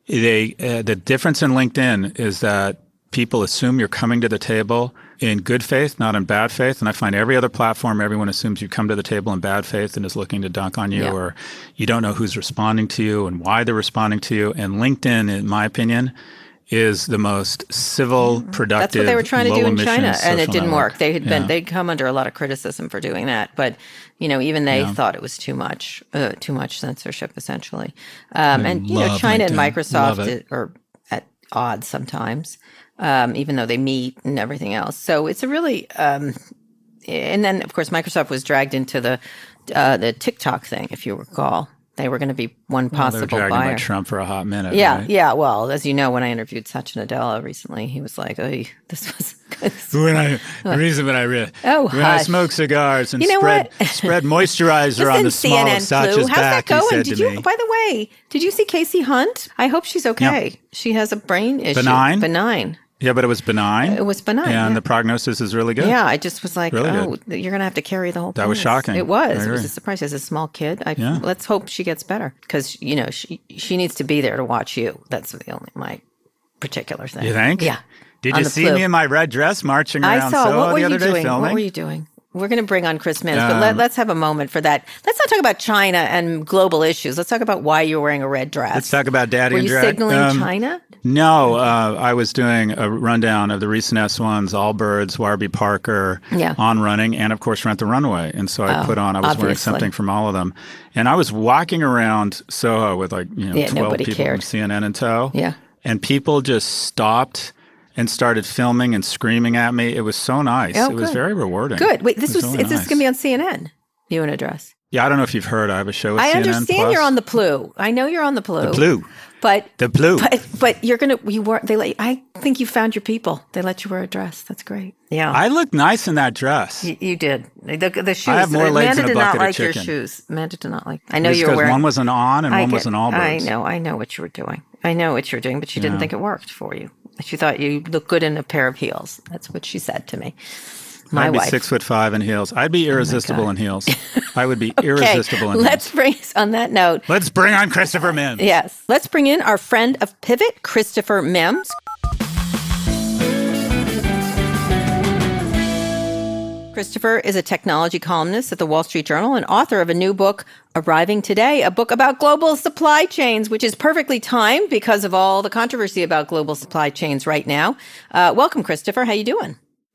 They uh, the difference in LinkedIn is that people assume you're coming to the table in good faith, not in bad faith. And I find every other platform, everyone assumes you come to the table in bad faith and is looking to dunk on you, Yeah. or you don't know who's responding to you and why they're responding to you. And LinkedIn, in my opinion, is the most civil, productive, That's what they were trying to do in low-emission China, and it social didn't network. work. They had been Yeah. they'd come under a lot of criticism for doing that, but you know, even they Yeah. thought it was too much, uh, too much censorship, essentially. Um, I and you know, love China and LinkedIn. Microsoft Love it. are at odds sometimes, um, even though they meet and everything else. So it's a really, um, and then of course Microsoft was dragged into the uh, the TikTok thing, if you recall. They were going to be one Well, they possible were dragged buyer. by Trump for a hot minute. Yeah, right? yeah. Well, as you know, when I interviewed Satya Nadella recently, he was like, "Oh, this was." When I, the reason when I read, Oh, when I hush. smoke cigars and You know spread what? spread moisturizer on Listen, the small C N N of Satya's flu. How's back, that he going? said Did to you? me. By the way, did you see Casey Hunt? I hope she's okay. She has a brain issue. Benign? Benign. Yeah, but it was benign. It was benign. And yeah. the prognosis is really good. Yeah, I just was like, Really oh, good. you're going to have to carry the whole That was place. shocking. It was. I It was agree. a surprise. As a small kid, I, Yeah. let's hope she gets better because, you know, she she needs to be there to watch you. That's the only my particular thing. You think? Yeah. Did On you the see flu. me in my red dress marching around I saw. Soho What were the you other day doing? filming? What were you doing? We're going to bring on Chris Mims, but Um, let, let's have a moment for that. Let's not talk about China and global issues. Let's talk about why you're wearing a red dress. Let's talk about daddy Were and you drag. signaling Um, China? No, uh, I was doing a rundown of the recent S ones, Allbirds, Warby Parker, Yeah. On Running, and of course Rent the Runway. And so I Oh, put on, I was wearing obviously. something from all of them. And I was walking around Soho with like, you know, Yeah, twelve nobody people cared. from C N N in tow. Yeah. And people just stopped and started filming and screaming at me. It was so nice. Oh, it was good. very rewarding. Good. Wait, this It was, really is this nice. going to be on C N N? You in a dress? Yeah, I don't know if you've heard. I have a show with I C N N understand Plus. you're on the Plu. I know you're on the Plu. The Blue. But The Blue. But but you're gonna you were they let you, I think you found your people. They let you wear a dress. That's great. Yeah. I look nice in that dress. You, you did. The, the shoes. have more legs Amanda than a did not bucket of like your chicken. shoes. Amanda did not like. I know It's you were because wearing. one was an on and I one get- was an Allbirds. I know. I know what you were doing. I know what you were doing, but she didn't Yeah. think it worked for you. She thought you looked good in a pair of heels. That's what she said to me. My I'd be wife. Oh six foot five in heels. I'd be irresistible God. in heels. I would be Okay, irresistible in let's heels. bring on that note. Let's bring on Christopher Mims. Yes, let's bring in our friend of Pivot, Christopher Mims. Christopher is a technology columnist at the Wall Street Journal and author of a new book, Arriving Today, a book about global supply chains, which is perfectly timed because of all the controversy about global supply chains right now. Uh, welcome, Christopher. How you doing?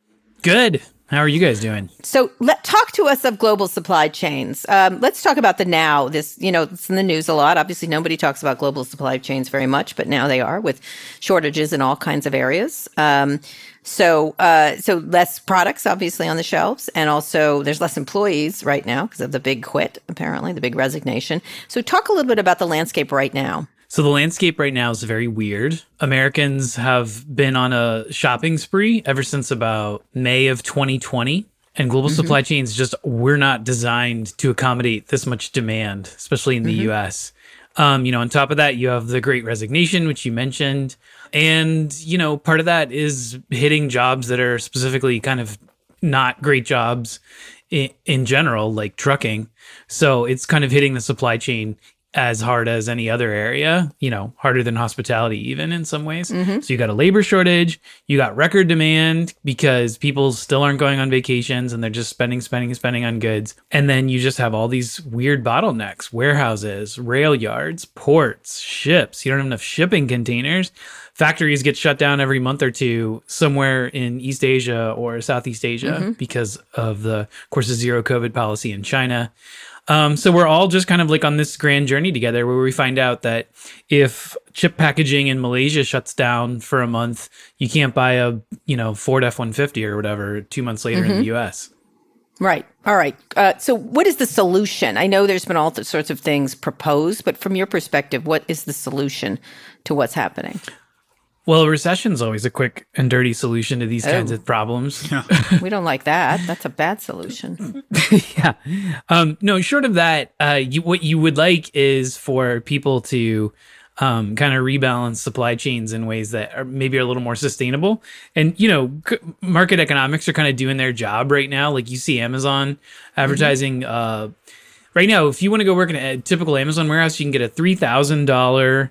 Good. How are you guys doing? So let talk to us of global supply chains. Um, let's talk about the now. This, you know, it's in the news a lot. Obviously, nobody talks about global supply chains very much, but now they are with shortages in all kinds of areas. Um, so, uh, so less products, obviously, on the shelves, and also there's less employees right now because of the big quit, apparently, the big resignation. So, talk a little bit about the landscape right now. So the landscape right now is very weird. Americans have been on a shopping spree ever since about May of twenty twenty. And global Mm-hmm. supply chains just were not designed to accommodate this much demand, especially in the Mm-hmm. U S. Um, you know, on top of that, you have the Great Resignation, which you mentioned. And, you know, part of that is hitting jobs that are specifically kind of not great jobs in, in general, like trucking. So it's kind of hitting the supply chain as hard as any other area, you know, harder than hospitality even in some ways. Mm-hmm. So you got a labor shortage, you got record demand because people still aren't going on vacations and they're just spending, spending, spending on goods. And then you just have all these weird bottlenecks, warehouses, rail yards, ports, ships. You don't have enough shipping containers. Factories get shut down every month or two somewhere in East Asia or Southeast Asia Mm-hmm. because of the, of course, the zero COVID policy in China. Um, so we're all just kind of like on this grand journey together where we find out that if chip packaging in Malaysia shuts down for a month, you can't buy a, you know, Ford F one fifty or whatever two months later Mm-hmm. in the U S. Right. All right. Uh, so what is the solution? I know there's been all sorts of things proposed, but from your perspective, what is the solution to what's happening? Well, a recession's always a quick and dirty solution to these kinds Oh. of problems. We don't like that. That's a bad solution. yeah. Um, no, short of that, uh, you, what you would like is for people to um, kind of rebalance supply chains in ways that are maybe are a little more sustainable. And, you know, c- market economics are kind of doing their job right now. Like you see Amazon advertising. Mm-hmm. Uh, right now, if you want to go work in a typical Amazon warehouse, you can get a three thousand dollars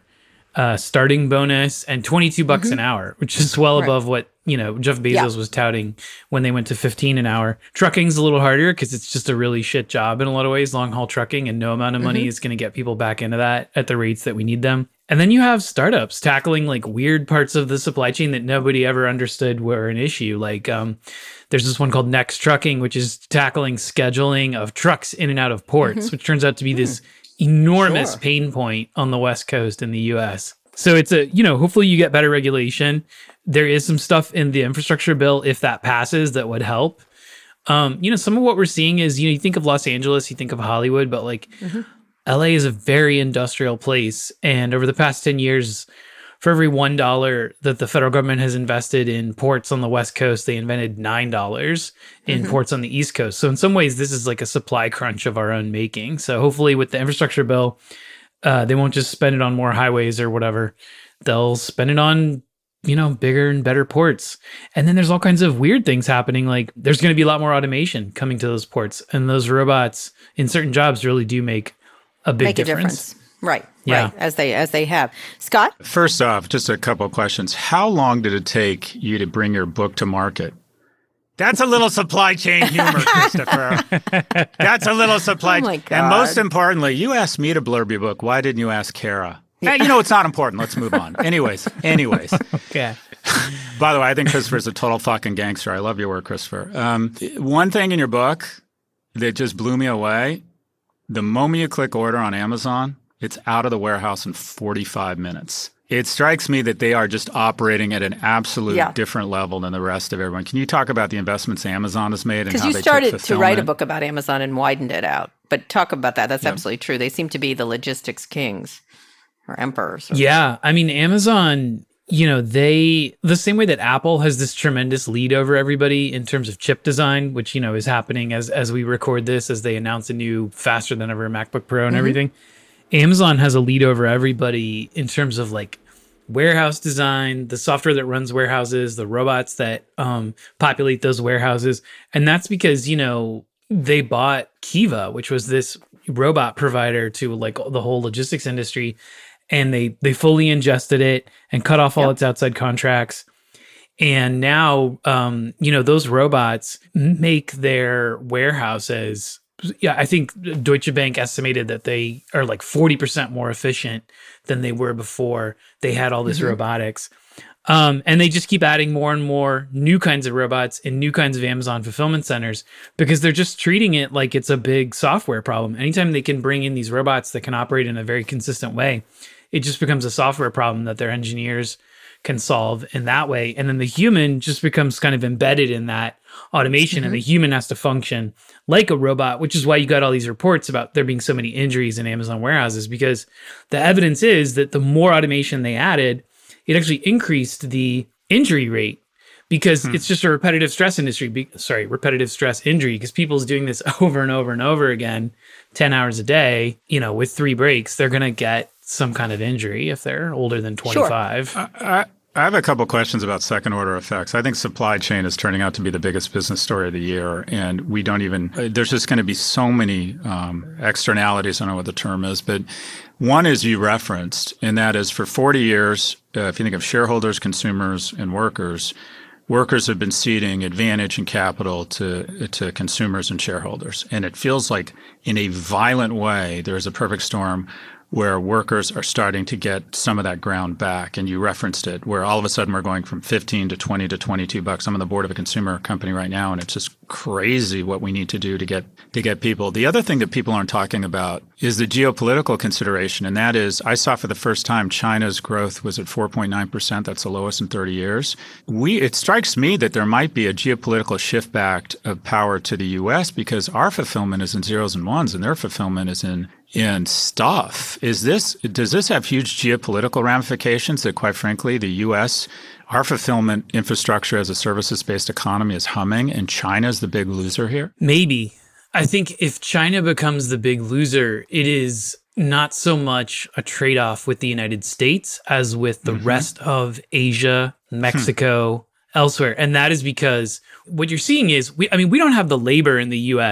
uh, starting bonus and twenty-two bucks mm-hmm. an hour, which is well right. above what, you know, Jeff Bezos yeah. was touting when they went to fifteen an hour. Trucking's a little harder because it's just a really shit job in a lot of ways, long haul trucking, and no amount of money mm-hmm. is going to get people back into that at the rates that we need them. And then you have startups tackling like weird parts of the supply chain that nobody ever understood were an issue. Like um, there's this one called Next Trucking, which is tackling scheduling of trucks in and out of ports, mm-hmm. which turns out to be mm-hmm. this enormous sure. pain point on the West Coast in the U S. So it's a, you know, hopefully you get better regulation. There is some stuff in the infrastructure bill, if that passes, that would help. Um, you know, some of what we're seeing is, you know, you think of Los Angeles, you think of Hollywood, but like mm-hmm. L A is a very industrial place. And over the past ten years, for every one dollar that the federal government has invested in ports on the West Coast, they invented nine dollars in mm-hmm. ports on the East Coast. So in some ways, this is like a supply crunch of our own making. So hopefully with the infrastructure bill, uh, they won't just spend it on more highways or whatever. They'll spend it on, you know, bigger and better ports. And then there's all kinds of weird things happening. Like there's going to be a lot more automation coming to those ports. And those robots in certain jobs really do make a big make difference. A difference. Right. Yeah. Right. As they as they have. Scott? First off, just a couple of questions. How long did it take you to bring your book to market? That's a little supply chain humor, Christopher. That's a little supply oh my chain. God. And most importantly, you asked me to blurb your book. Why didn't you ask Kara? Hey, you know, it's not important. Let's move on. Anyways, anyways. Okay. By the way, I think Christopher's a total fucking gangster. I love your work, Christopher. Um, one thing in your book that just blew me away, the moment you click order on Amazon, it's out of the warehouse in forty-five minutes. It strikes me that they are just operating at an absolute yeah. different level than the rest of everyone. Can you talk about the investments Amazon has made and how you they started took to write a book about Amazon and widened it out. But talk about that. That's yep. absolutely true. They seem to be the logistics kings or emperors. Or yeah. I mean, Amazon, you know, they, the same way that Apple has this tremendous lead over everybody in terms of chip design, which, you know, is happening as, as we record this, as they announce a new faster than ever MacBook Pro and mm-hmm. everything. Amazon has a lead over everybody in terms of like warehouse design, the software that runs warehouses, the robots that um, populate those warehouses. And that's because, you know, they bought Kiva, which was this robot provider to like the whole logistics industry. And they, they fully ingested it and cut off all yep. its outside contracts. And now, um, you know, those robots make their warehouses. Yeah, I think Deutsche Bank estimated that they are like forty percent more efficient than they were before they had all this mm-hmm. robotics. Um, and they just keep adding more and more new kinds of robots and new kinds of Amazon fulfillment centers because they're just treating it like it's a big software problem. Anytime they can bring in these robots that can operate in a very consistent way, it just becomes a software problem that their engineers can solve in that way. And then the human just becomes kind of embedded in that automation mm-hmm. and the human has to function like a robot, which is why you got all these reports about there being so many injuries in Amazon warehouses, because the evidence is that the more automation they added, it actually increased the injury rate because hmm. it's just a repetitive stress industry. Be, sorry, repetitive stress injury, because people's doing this over and over and over again, ten hours a day, you know, with three breaks, they're going to get some kind of injury if they're older than twenty-five. Sure. I, I have a couple questions about second order effects. I think supply chain is turning out to be the biggest business story of the year. And we don't even, there's just going to be so many um, externalities. I don't know what the term is, but one is you referenced, and that is for forty years, uh, if you think of shareholders, consumers, and workers, workers have been ceding advantage and capital to to consumers and shareholders. And it feels like in a violent way, there's a perfect storm where workers are starting to get some of that ground back. And you referenced it, where all of a sudden we're going from fifteen to twenty to twenty-two bucks. I'm on the board of a consumer company right now, and it's just crazy what we need to do to get to get people. The other thing that people aren't talking about is the geopolitical consideration. And that is, I saw for the first time China's growth was at four point nine percent. That's the lowest in thirty years. We It strikes me that there might be a geopolitical shift back of power to the U S because our fulfillment is in zeros and ones and their fulfillment is in in stuff. Is this, does this have huge geopolitical ramifications that, quite frankly, the U S, our fulfillment infrastructure as a services-based economy is humming and China's the big loser here? Maybe. I think if China becomes the big loser, it is not so much a trade-off with the United States as with the mm-hmm. rest of Asia, Mexico, hmm. elsewhere. And that is because what you're seeing is, we, I mean, we don't have the labor in the U S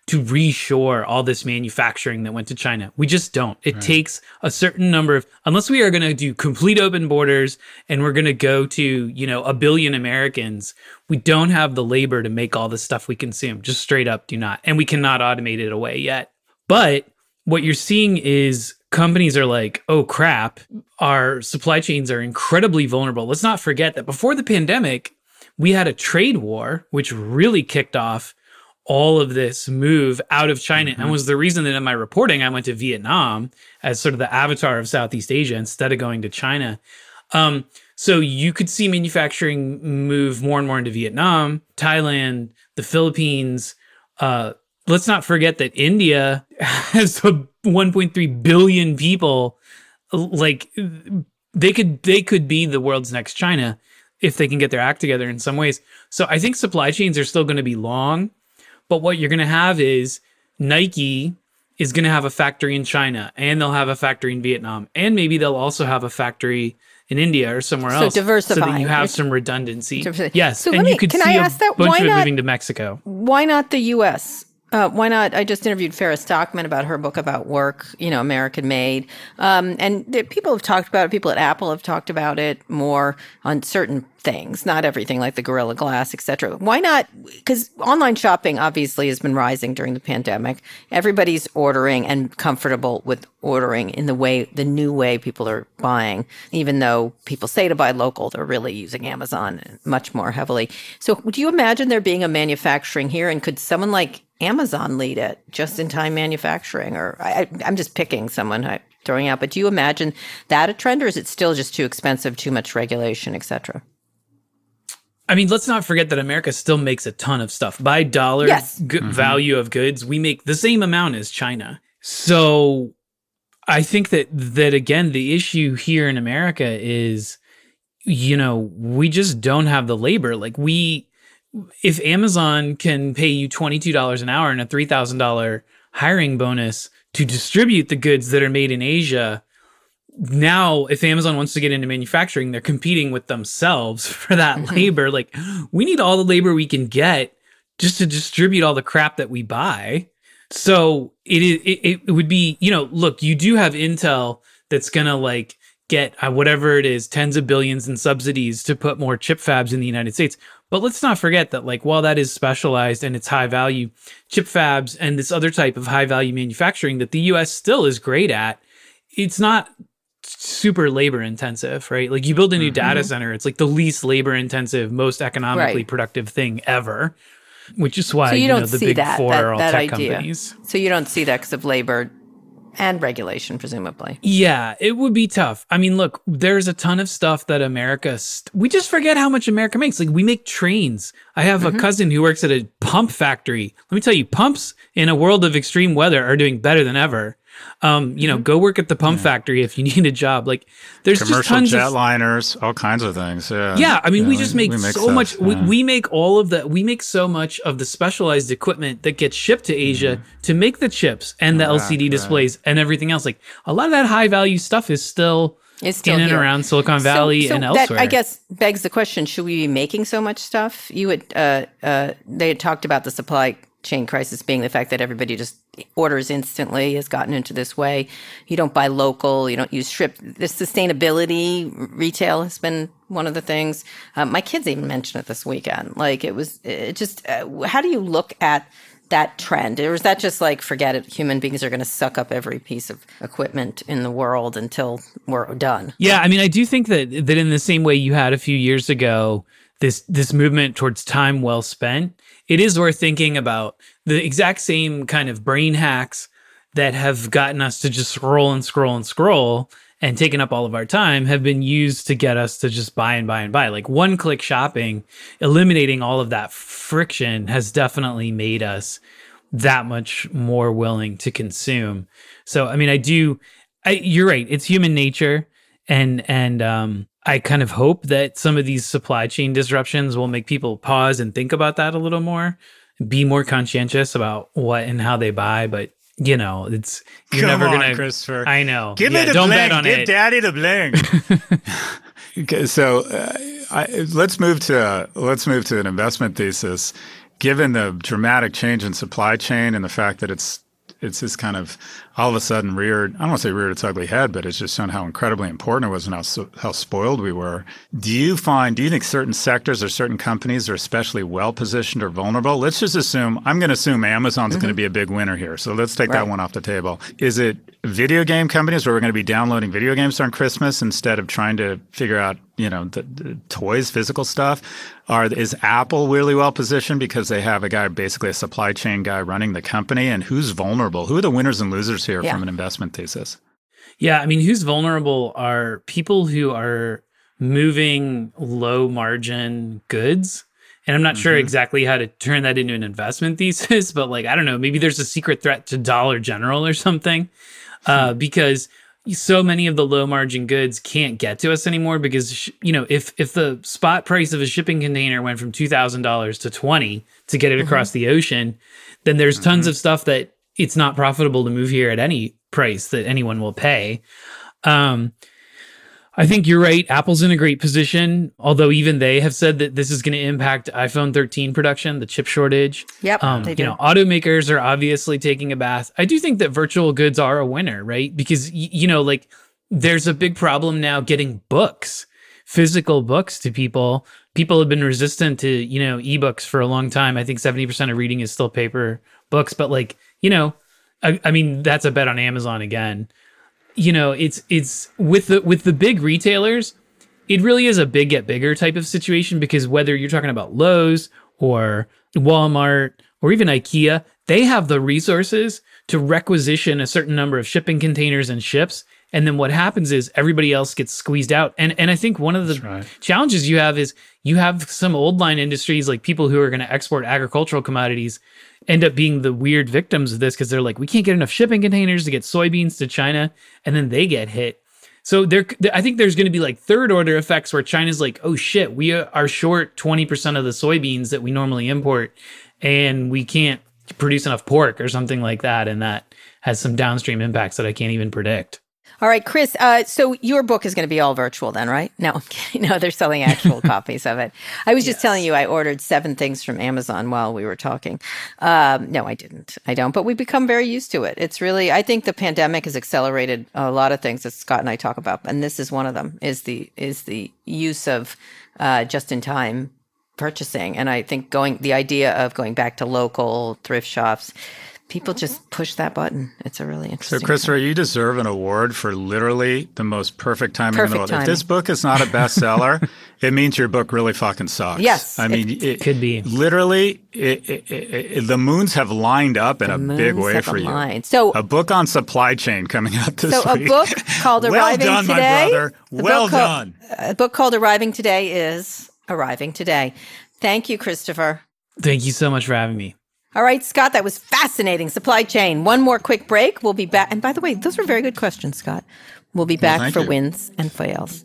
to reshore all this manufacturing that went to China. We just don't. It Right. takes a certain number of, unless we are going to do complete open borders and we're going to go to, you know, a billion Americans, we don't have the labor to make all the stuff we consume. Just straight up do not. And we cannot automate it away yet. But what you're seeing is companies are like, oh crap, our supply chains are incredibly vulnerable. Let's not forget that before the pandemic, we had a trade war, which really kicked off all of this move out of China mm-hmm. and was the reason that in my reporting, I went to Vietnam as sort of the avatar of Southeast Asia instead of going to China. Um, so you could see manufacturing move more and more into Vietnam, Thailand, the Philippines. Uh, let's not forget that India has one point three billion people. Like they could, they could be the world's next China if they can get their act together in some ways. So I think supply chains are still going to be long, but what you're going to have is Nike is going to have a factory in China, and they'll have a factory in Vietnam, and maybe they'll also have a factory in India or somewhere so else. Diversify. So that you have some redundancy. Yes, so and me, you could can see I a ask that? bunch Why of it not, moving to Mexico. Why not the U S? Uh, why not? I just interviewed Farah Stockman about her book about work, you know, American made. Um, and th- people have talked about it. People at Apple have talked about it more on certain things, not everything like the Gorilla Glass, et cetera. Why not? Because online shopping obviously has been rising during the pandemic. Everybody's ordering and comfortable with ordering in the way, the new way people are buying, even though people say to buy local, they're really using Amazon much more heavily. So do you imagine there being a manufacturing here, and could someone like Amazon lead it, just-in-time manufacturing? Or I, I'm just picking someone I'm throwing out, but do you imagine that a trend, or is it still just too expensive, too much regulation, et cetera? I mean, let's not forget that America still makes a ton of stuff. By dollar yes. g- mm-hmm. value of goods, we make the same amount as China. So I think that, that again, the issue here in America is, you know, we just don't have the labor. Like we... If Amazon can pay you twenty-two dollars an hour and a three thousand dollars hiring bonus to distribute the goods that are made in Asia, now if Amazon wants to get into manufacturing, they're competing with themselves for that mm-hmm. labor. Like, we need all the labor we can get just to distribute all the crap that we buy. So it is. It, it would be, you know, look, you do have Intel that's going to like get uh, whatever it is, tens of billions in subsidies to put more chip fabs in the United States. But let's not forget that, like, while that is specialized and it's high value, chip fabs and this other type of high value manufacturing that the U S still is great at, it's not super labor intensive, right? Like you build a new mm-hmm. data center, it's like the least labor intensive, most economically right. productive thing ever, which is why so you, you don't know, the see big that, four that, are all that tech idea. companies. So you don't see that because of labor and regulation, presumably. Yeah, it would be tough. I mean, look, there's a ton of stuff that America, st- we just forget how much America makes. Like, we make trains. I have mm-hmm. a cousin who works at a pump factory. Let me tell you, pumps in a world of extreme weather are doing better than ever. Um, you know, go work at the pump yeah. factory if you need a job. Like, there's commercial just tons jetliners, all kinds of things. Yeah, yeah. I mean, yeah, we just make, we make so stuff, much. Yeah. We, we make all of the. We make so much of the specialized equipment that gets shipped to Asia mm-hmm. to make the chips and the right, L C D displays right. and everything else. Like, a lot of that high value stuff is still, it's still in and here. around Silicon Valley so, so and that, elsewhere. I guess begs the question: should we be making so much stuff? You had uh, uh, they had talked about the supply chain crisis being the fact that everybody just orders instantly, has gotten into this way. You don't buy local, you don't use strip. The sustainability retail has been one of the things. Um, my kids even mentioned it this weekend. Like it was, it just, uh, how do you look at that trend? Or is that just like, forget it, human beings are going to suck up every piece of equipment in the world until we're done? Yeah, I mean, I do think that that in the same way you had a few years ago, this this movement towards time well spent, it is worth thinking about the exact same kind of brain hacks that have gotten us to just scroll and scroll and scroll and taken up all of our time have been used to get us to just buy and buy and buy. Like one-click shopping, eliminating all of that friction has definitely made us that much more willing to consume. So, I mean, I do, I, you're right. It's human nature. And, and, um, I kind of hope that some of these supply chain disruptions will make people pause and think about that a little more, be more conscientious about what and how they buy. But, you know, it's, you're Come never on, going to, Christopher. I know. Give yeah, me the don't bling. bet on Give it. Daddy the bling. Okay, so uh, I, let's move to let's move to an investment thesis. given the dramatic change in supply chain and the fact that it's it's just kind of all of a sudden reared, I don't want to say reared its ugly head, but it's just shown how incredibly important it was and how, so, how spoiled we were. Do you find, do you think certain sectors or certain companies are especially well-positioned or vulnerable? Let's just assume, I'm going to assume Amazon's mm-hmm. going to be a big winner here. So let's take right. that one off the table. Is it video game companies where we're going to be downloading video games on Christmas instead of trying to figure out, you know, the, the toys, physical stuff? Are, is Apple really well positioned because they have a guy, basically a supply chain guy running the company? And who's vulnerable? Who are the winners and losers here yeah. from an investment thesis? Yeah, I mean, who's vulnerable are people who are moving low margin goods. And I'm not mm-hmm. sure exactly how to turn that into an investment thesis, but like, I don't know, maybe there's a secret threat to Dollar General or something, uh, because so many of the low margin goods can't get to us anymore because, you know, if if the spot price of a shipping container went from two thousand dollars to twenty dollars to get it mm-hmm. across the ocean, then there's tons mm-hmm. of stuff that it's not profitable to move here at any price that anyone will pay. Um, I think you're right. Apple's in a great position, although even they have said that this is going to impact iPhone thirteen production, the chip shortage. Yep, um, they do. You know, automakers are obviously taking a bath. I do think that virtual goods are a winner, right? Because, y- you know, like there's a big problem now getting books, physical books to people. People have been resistant to, you know, ebooks for a long time. I think seventy percent of reading is still paper books, but like, you know, I, I mean, that's a bet on Amazon again. You know, it's it's with the with the big retailers, it really is a big get bigger type of situation because whether you're talking about Lowe's or Walmart or even IKEA, they have the resources to requisition a certain number of shipping containers and ships. And then what happens is everybody else gets squeezed out. And and I think one of the right. challenges you have is you have some old line industries like people who are going to export agricultural commodities end up being the weird victims of this because they're like, we can't get enough shipping containers to get soybeans to China, and then they get hit. So there, I think there's going to be like third order effects where China's like, oh shit, we are short twenty percent of the soybeans that we normally import, and we can't produce enough pork or something like that, and that has some downstream impacts that I can't even predict. All right, Chris, uh, so your book is going to be all virtual then, right? No, no, they're selling actual copies of it. I was just yes. telling you I ordered seven things from Amazon while we were talking. Um, no, I didn't. I don't. But we've become very used to it. It's really, I think the pandemic has accelerated a lot of things that Scott and I talk about. And this is one of them, is the is the use of uh, just-in-time purchasing. And I think going the idea of going back to local thrift shops, people just push that button. It's a really interesting So, Christopher, thing. you deserve an award for literally the most perfect timing perfect in the world. Timing. If this book is not a bestseller, it means your book really fucking sucks. Yes. I mean, it, it could be. Literally, it, it, it, the moons have lined up in the a big way have for you. Aligned. So, a book on supply chain coming out this so week. So a book called Arriving well done, Today. My brother. Well done. Called, a book called Arriving Today is Arriving Today. Thank you, Christopher. Thank you so much for having me. All right, Scott, that was fascinating. Supply chain. One more quick break. We'll be back. And by the way, those were very good questions, Scott. We'll be back well, for you. wins and fails.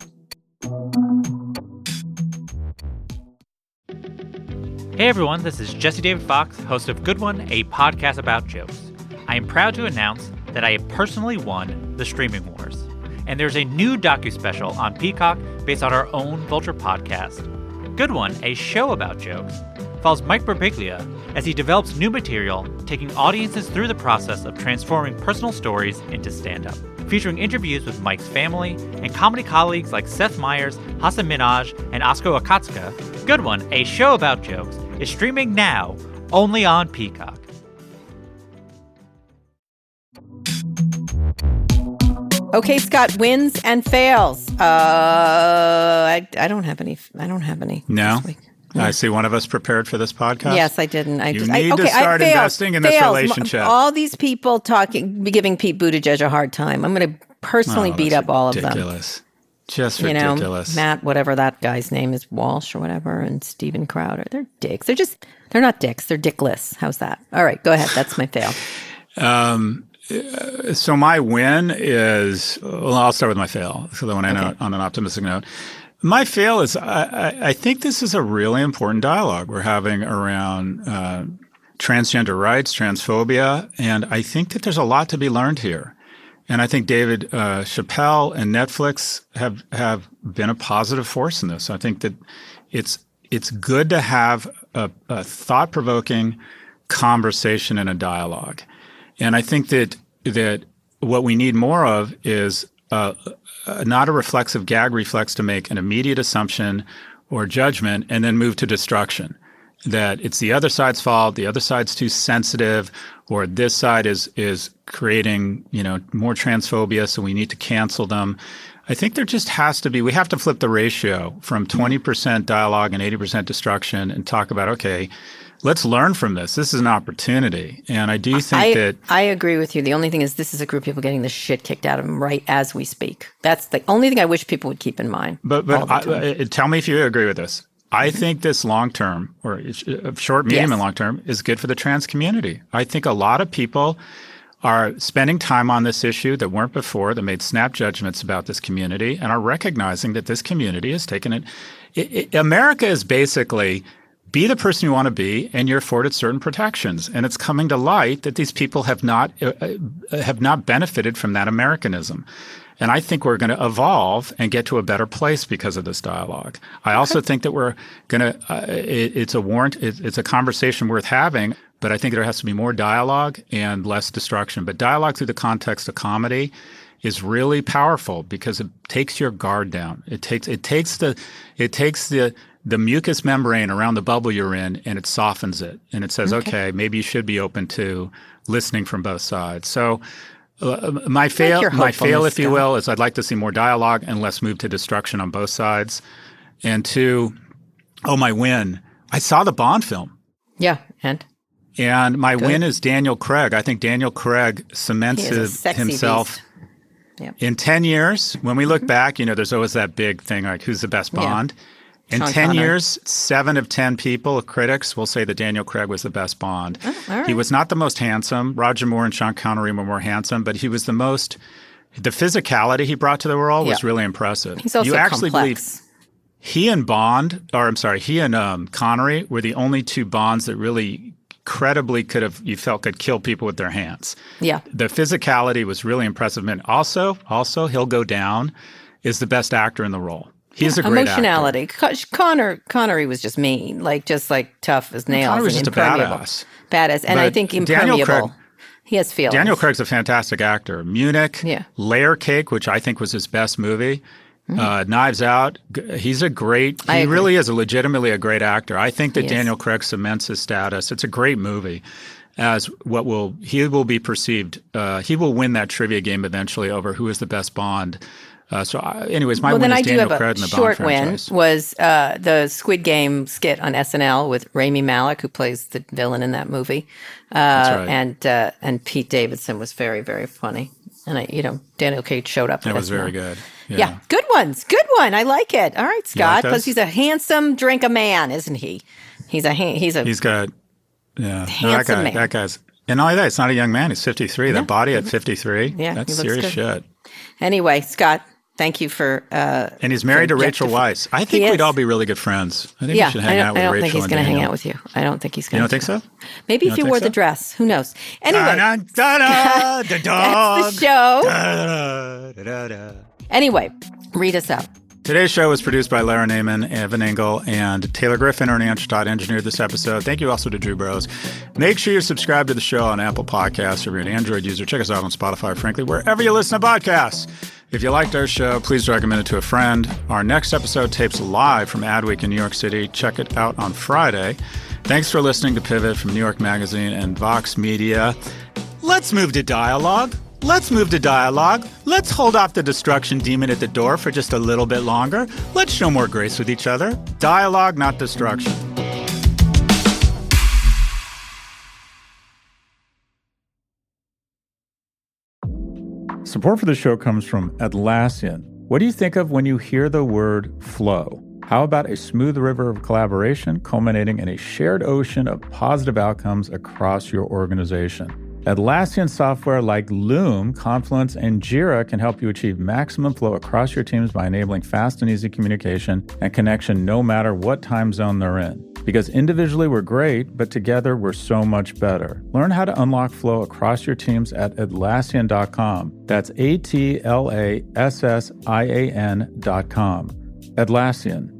Hey everyone, this is Jesse David Fox, host of Good One, a podcast about jokes. I am proud to announce that I have personally won the Streaming Wars. And there's a new docu-special on Peacock based on our own Vulture podcast. Good One, a show about jokes, follows Mike Birbiglia as he develops new material, taking audiences through the process of transforming personal stories into stand-up. Featuring interviews with Mike's family and comedy colleagues like Seth Meyers, Hasan Minhaj, and Asko Akatsuka, Good One, a show about jokes, is streaming now only on Peacock. Okay, Scott, wins and fails. Uh, I, I don't have any. I don't have any. No. This week. Yeah. I see one of us prepared for this podcast. Yes, I didn't. I you just, need I, okay, to start I failed, investing in failed. this relationship. All these people talking, giving Pete Buttigieg a hard time. I'm going to personally oh, beat up all ridiculous. of them. Ridiculous. Just you ridiculous. know, Matt, whatever that guy's name is, Walsh or whatever, and Steven Crowder. They're dicks. They're just, they're not dicks. They're dickless. How's that? All right, go ahead. That's my fail. Um, so my win is, well, I'll start with my fail. So that one I know on an optimistic note. My fail is I, I, I think this is a really important dialogue we're having around uh, transgender rights, transphobia, and I think that there's a lot to be learned here. And I think David uh, Chappelle and Netflix have have been a positive force in this. I think that it's it's good to have a, a thought-provoking conversation and a dialogue. And I think that that what we need more of is uh, uh, not a reflexive gag reflex to make an immediate assumption or judgment and then move to destruction. That it's the other side's fault, the other side's too sensitive, or this side is is creating, you know, more transphobia, so we need to cancel them. I think there just has to be, we have to flip the ratio from twenty percent dialogue and eighty percent destruction and talk about, okay, let's learn from this. This is an opportunity. And I do think I, that... I agree with you. The only thing is this is a group of people getting the shit kicked out of them right as we speak. That's the only thing I wish people would keep in mind. But, but I, I, tell me if you agree with this. I think this long-term, or short, medium, yes. and long-term, is good for the trans community. I think a lot of people are spending time on this issue that weren't before, that made snap judgments about this community, and are recognizing that this community has taken it. it, it America is basically be the person you want to be, and you're afforded certain protections. And it's coming to light that these people have not uh, have not benefited from that Americanism. And I think we're going to evolve and get to a better place because of this dialogue. I also think that we're going to uh, – it, it's a warrant it, – it's a conversation worth having, but I think there has to be more dialogue and less destruction. But dialogue through the context of comedy is really powerful because it takes your guard down. It takes it takes the it takes the the mucous membrane around the bubble you're in, and it softens it. And it says, okay, okay maybe you should be open to listening from both sides. So – Uh, my fail, my fail, if you will, is I'd like to see more dialogue and less move to destruction on both sides. And two, oh, my win. I saw the Bond film. Yeah, and? And my Good. win is Daniel Craig. I think Daniel Craig cements his, himself yep. in ten years. When we look mm-hmm. back, you know, there's always that big thing like who's the best Bond? Yeah. In Sean ten Connery. years, seven of ten people, critics, will say that Daniel Craig was the best Bond. Oh, all right. He was not the most handsome. Roger Moore and Sean Connery were more handsome, but he was the most – the physicality he brought to the role was yeah. really impressive. He's also you actually complex. believe he and Bond – or I'm sorry, he and um, Connery were the only two Bonds that really credibly could have – you felt could kill people with their hands. Yeah. The physicality was really impressive. And also, also, he'll go down is the best actor in the role. He's yeah, a great emotionality. actor. Connor Connery was just mean, like just like tough as nails. Connery was and just a badass. Badass, and but I think impermeable. Craig, he has feelings. Daniel Craig's a fantastic actor. Munich, yeah. Layer Cake, which I think was his best movie. Mm-hmm. Uh, Knives Out. He's a great. He really is a legitimately a great actor. I think that he Daniel is. Craig cements his status. It's a great movie. As what will he will be perceived. Uh, he will win that trivia game eventually over who is the best Bond. Uh, so, uh, anyways, my well, win then is I Daniel do have Craig in a the short Bond franchise. win was uh, the Squid Game skit on S N L with Rami Malek, who plays the villain in that movie, uh, That's right. and uh, and Pete Davidson was very very funny, and I, you know, Daniel Craig showed up. It was S N L. very good. Yeah. yeah, good ones, good one. I like it. All right, Scott. Like Plus, he's a handsome drink a man, isn't he? He's a he's a he's got yeah. handsome no, that guy, man. That guy's. And not only that, it's not a young man. He's fifty-three. Yeah. That body at fifty-three. Yeah, that's he looks serious good. shit. Anyway, Scott. Thank you for. Uh, and he's married to Rachel Weisz. I think he we'd is. all be really good friends. I think yeah, we should hang I out with I don't Rachel think he's and going to hang Daniel. out with you. I don't think he's going to. You don't think so? Maybe you if you think wore so? the dress. Who knows? Anyway. Da, da, da, da, dog. That's the show. Da, da, da, da. Anyway, read us out. Today's show was produced by Lara Naiman, Evan Engel, and Taylor Griffin. Ernie Anchertot engineered this episode. Thank you also to Drew Burrows. Make sure you're subscribed to the show on Apple Podcasts. If you're an Android user, check us out on Spotify, frankly, wherever you listen to podcasts. If you liked our show, please recommend it to a friend. Our next episode tapes live from Adweek in New York City. Check it out on Friday. Thanks for listening to Pivot from New York Magazine and Vox Media. Let's move to dialogue. Let's move to dialogue. Let's hold off the destruction demon at the door for just a little bit longer. Let's show more grace with each other. Dialogue, not destruction. Support for the show comes from Atlassian. What do you think of when you hear the word flow? How about a smooth river of collaboration culminating in a shared ocean of positive outcomes across your organization? Atlassian software like Loom, Confluence, and Jira can help you achieve maximum flow across your teams by enabling fast and easy communication and connection no matter what time zone they're in. Because individually we're great, but together we're so much better. Learn how to unlock flow across your teams at Atlassian dot com. That's A T L A S S I A N dot com. Atlassian.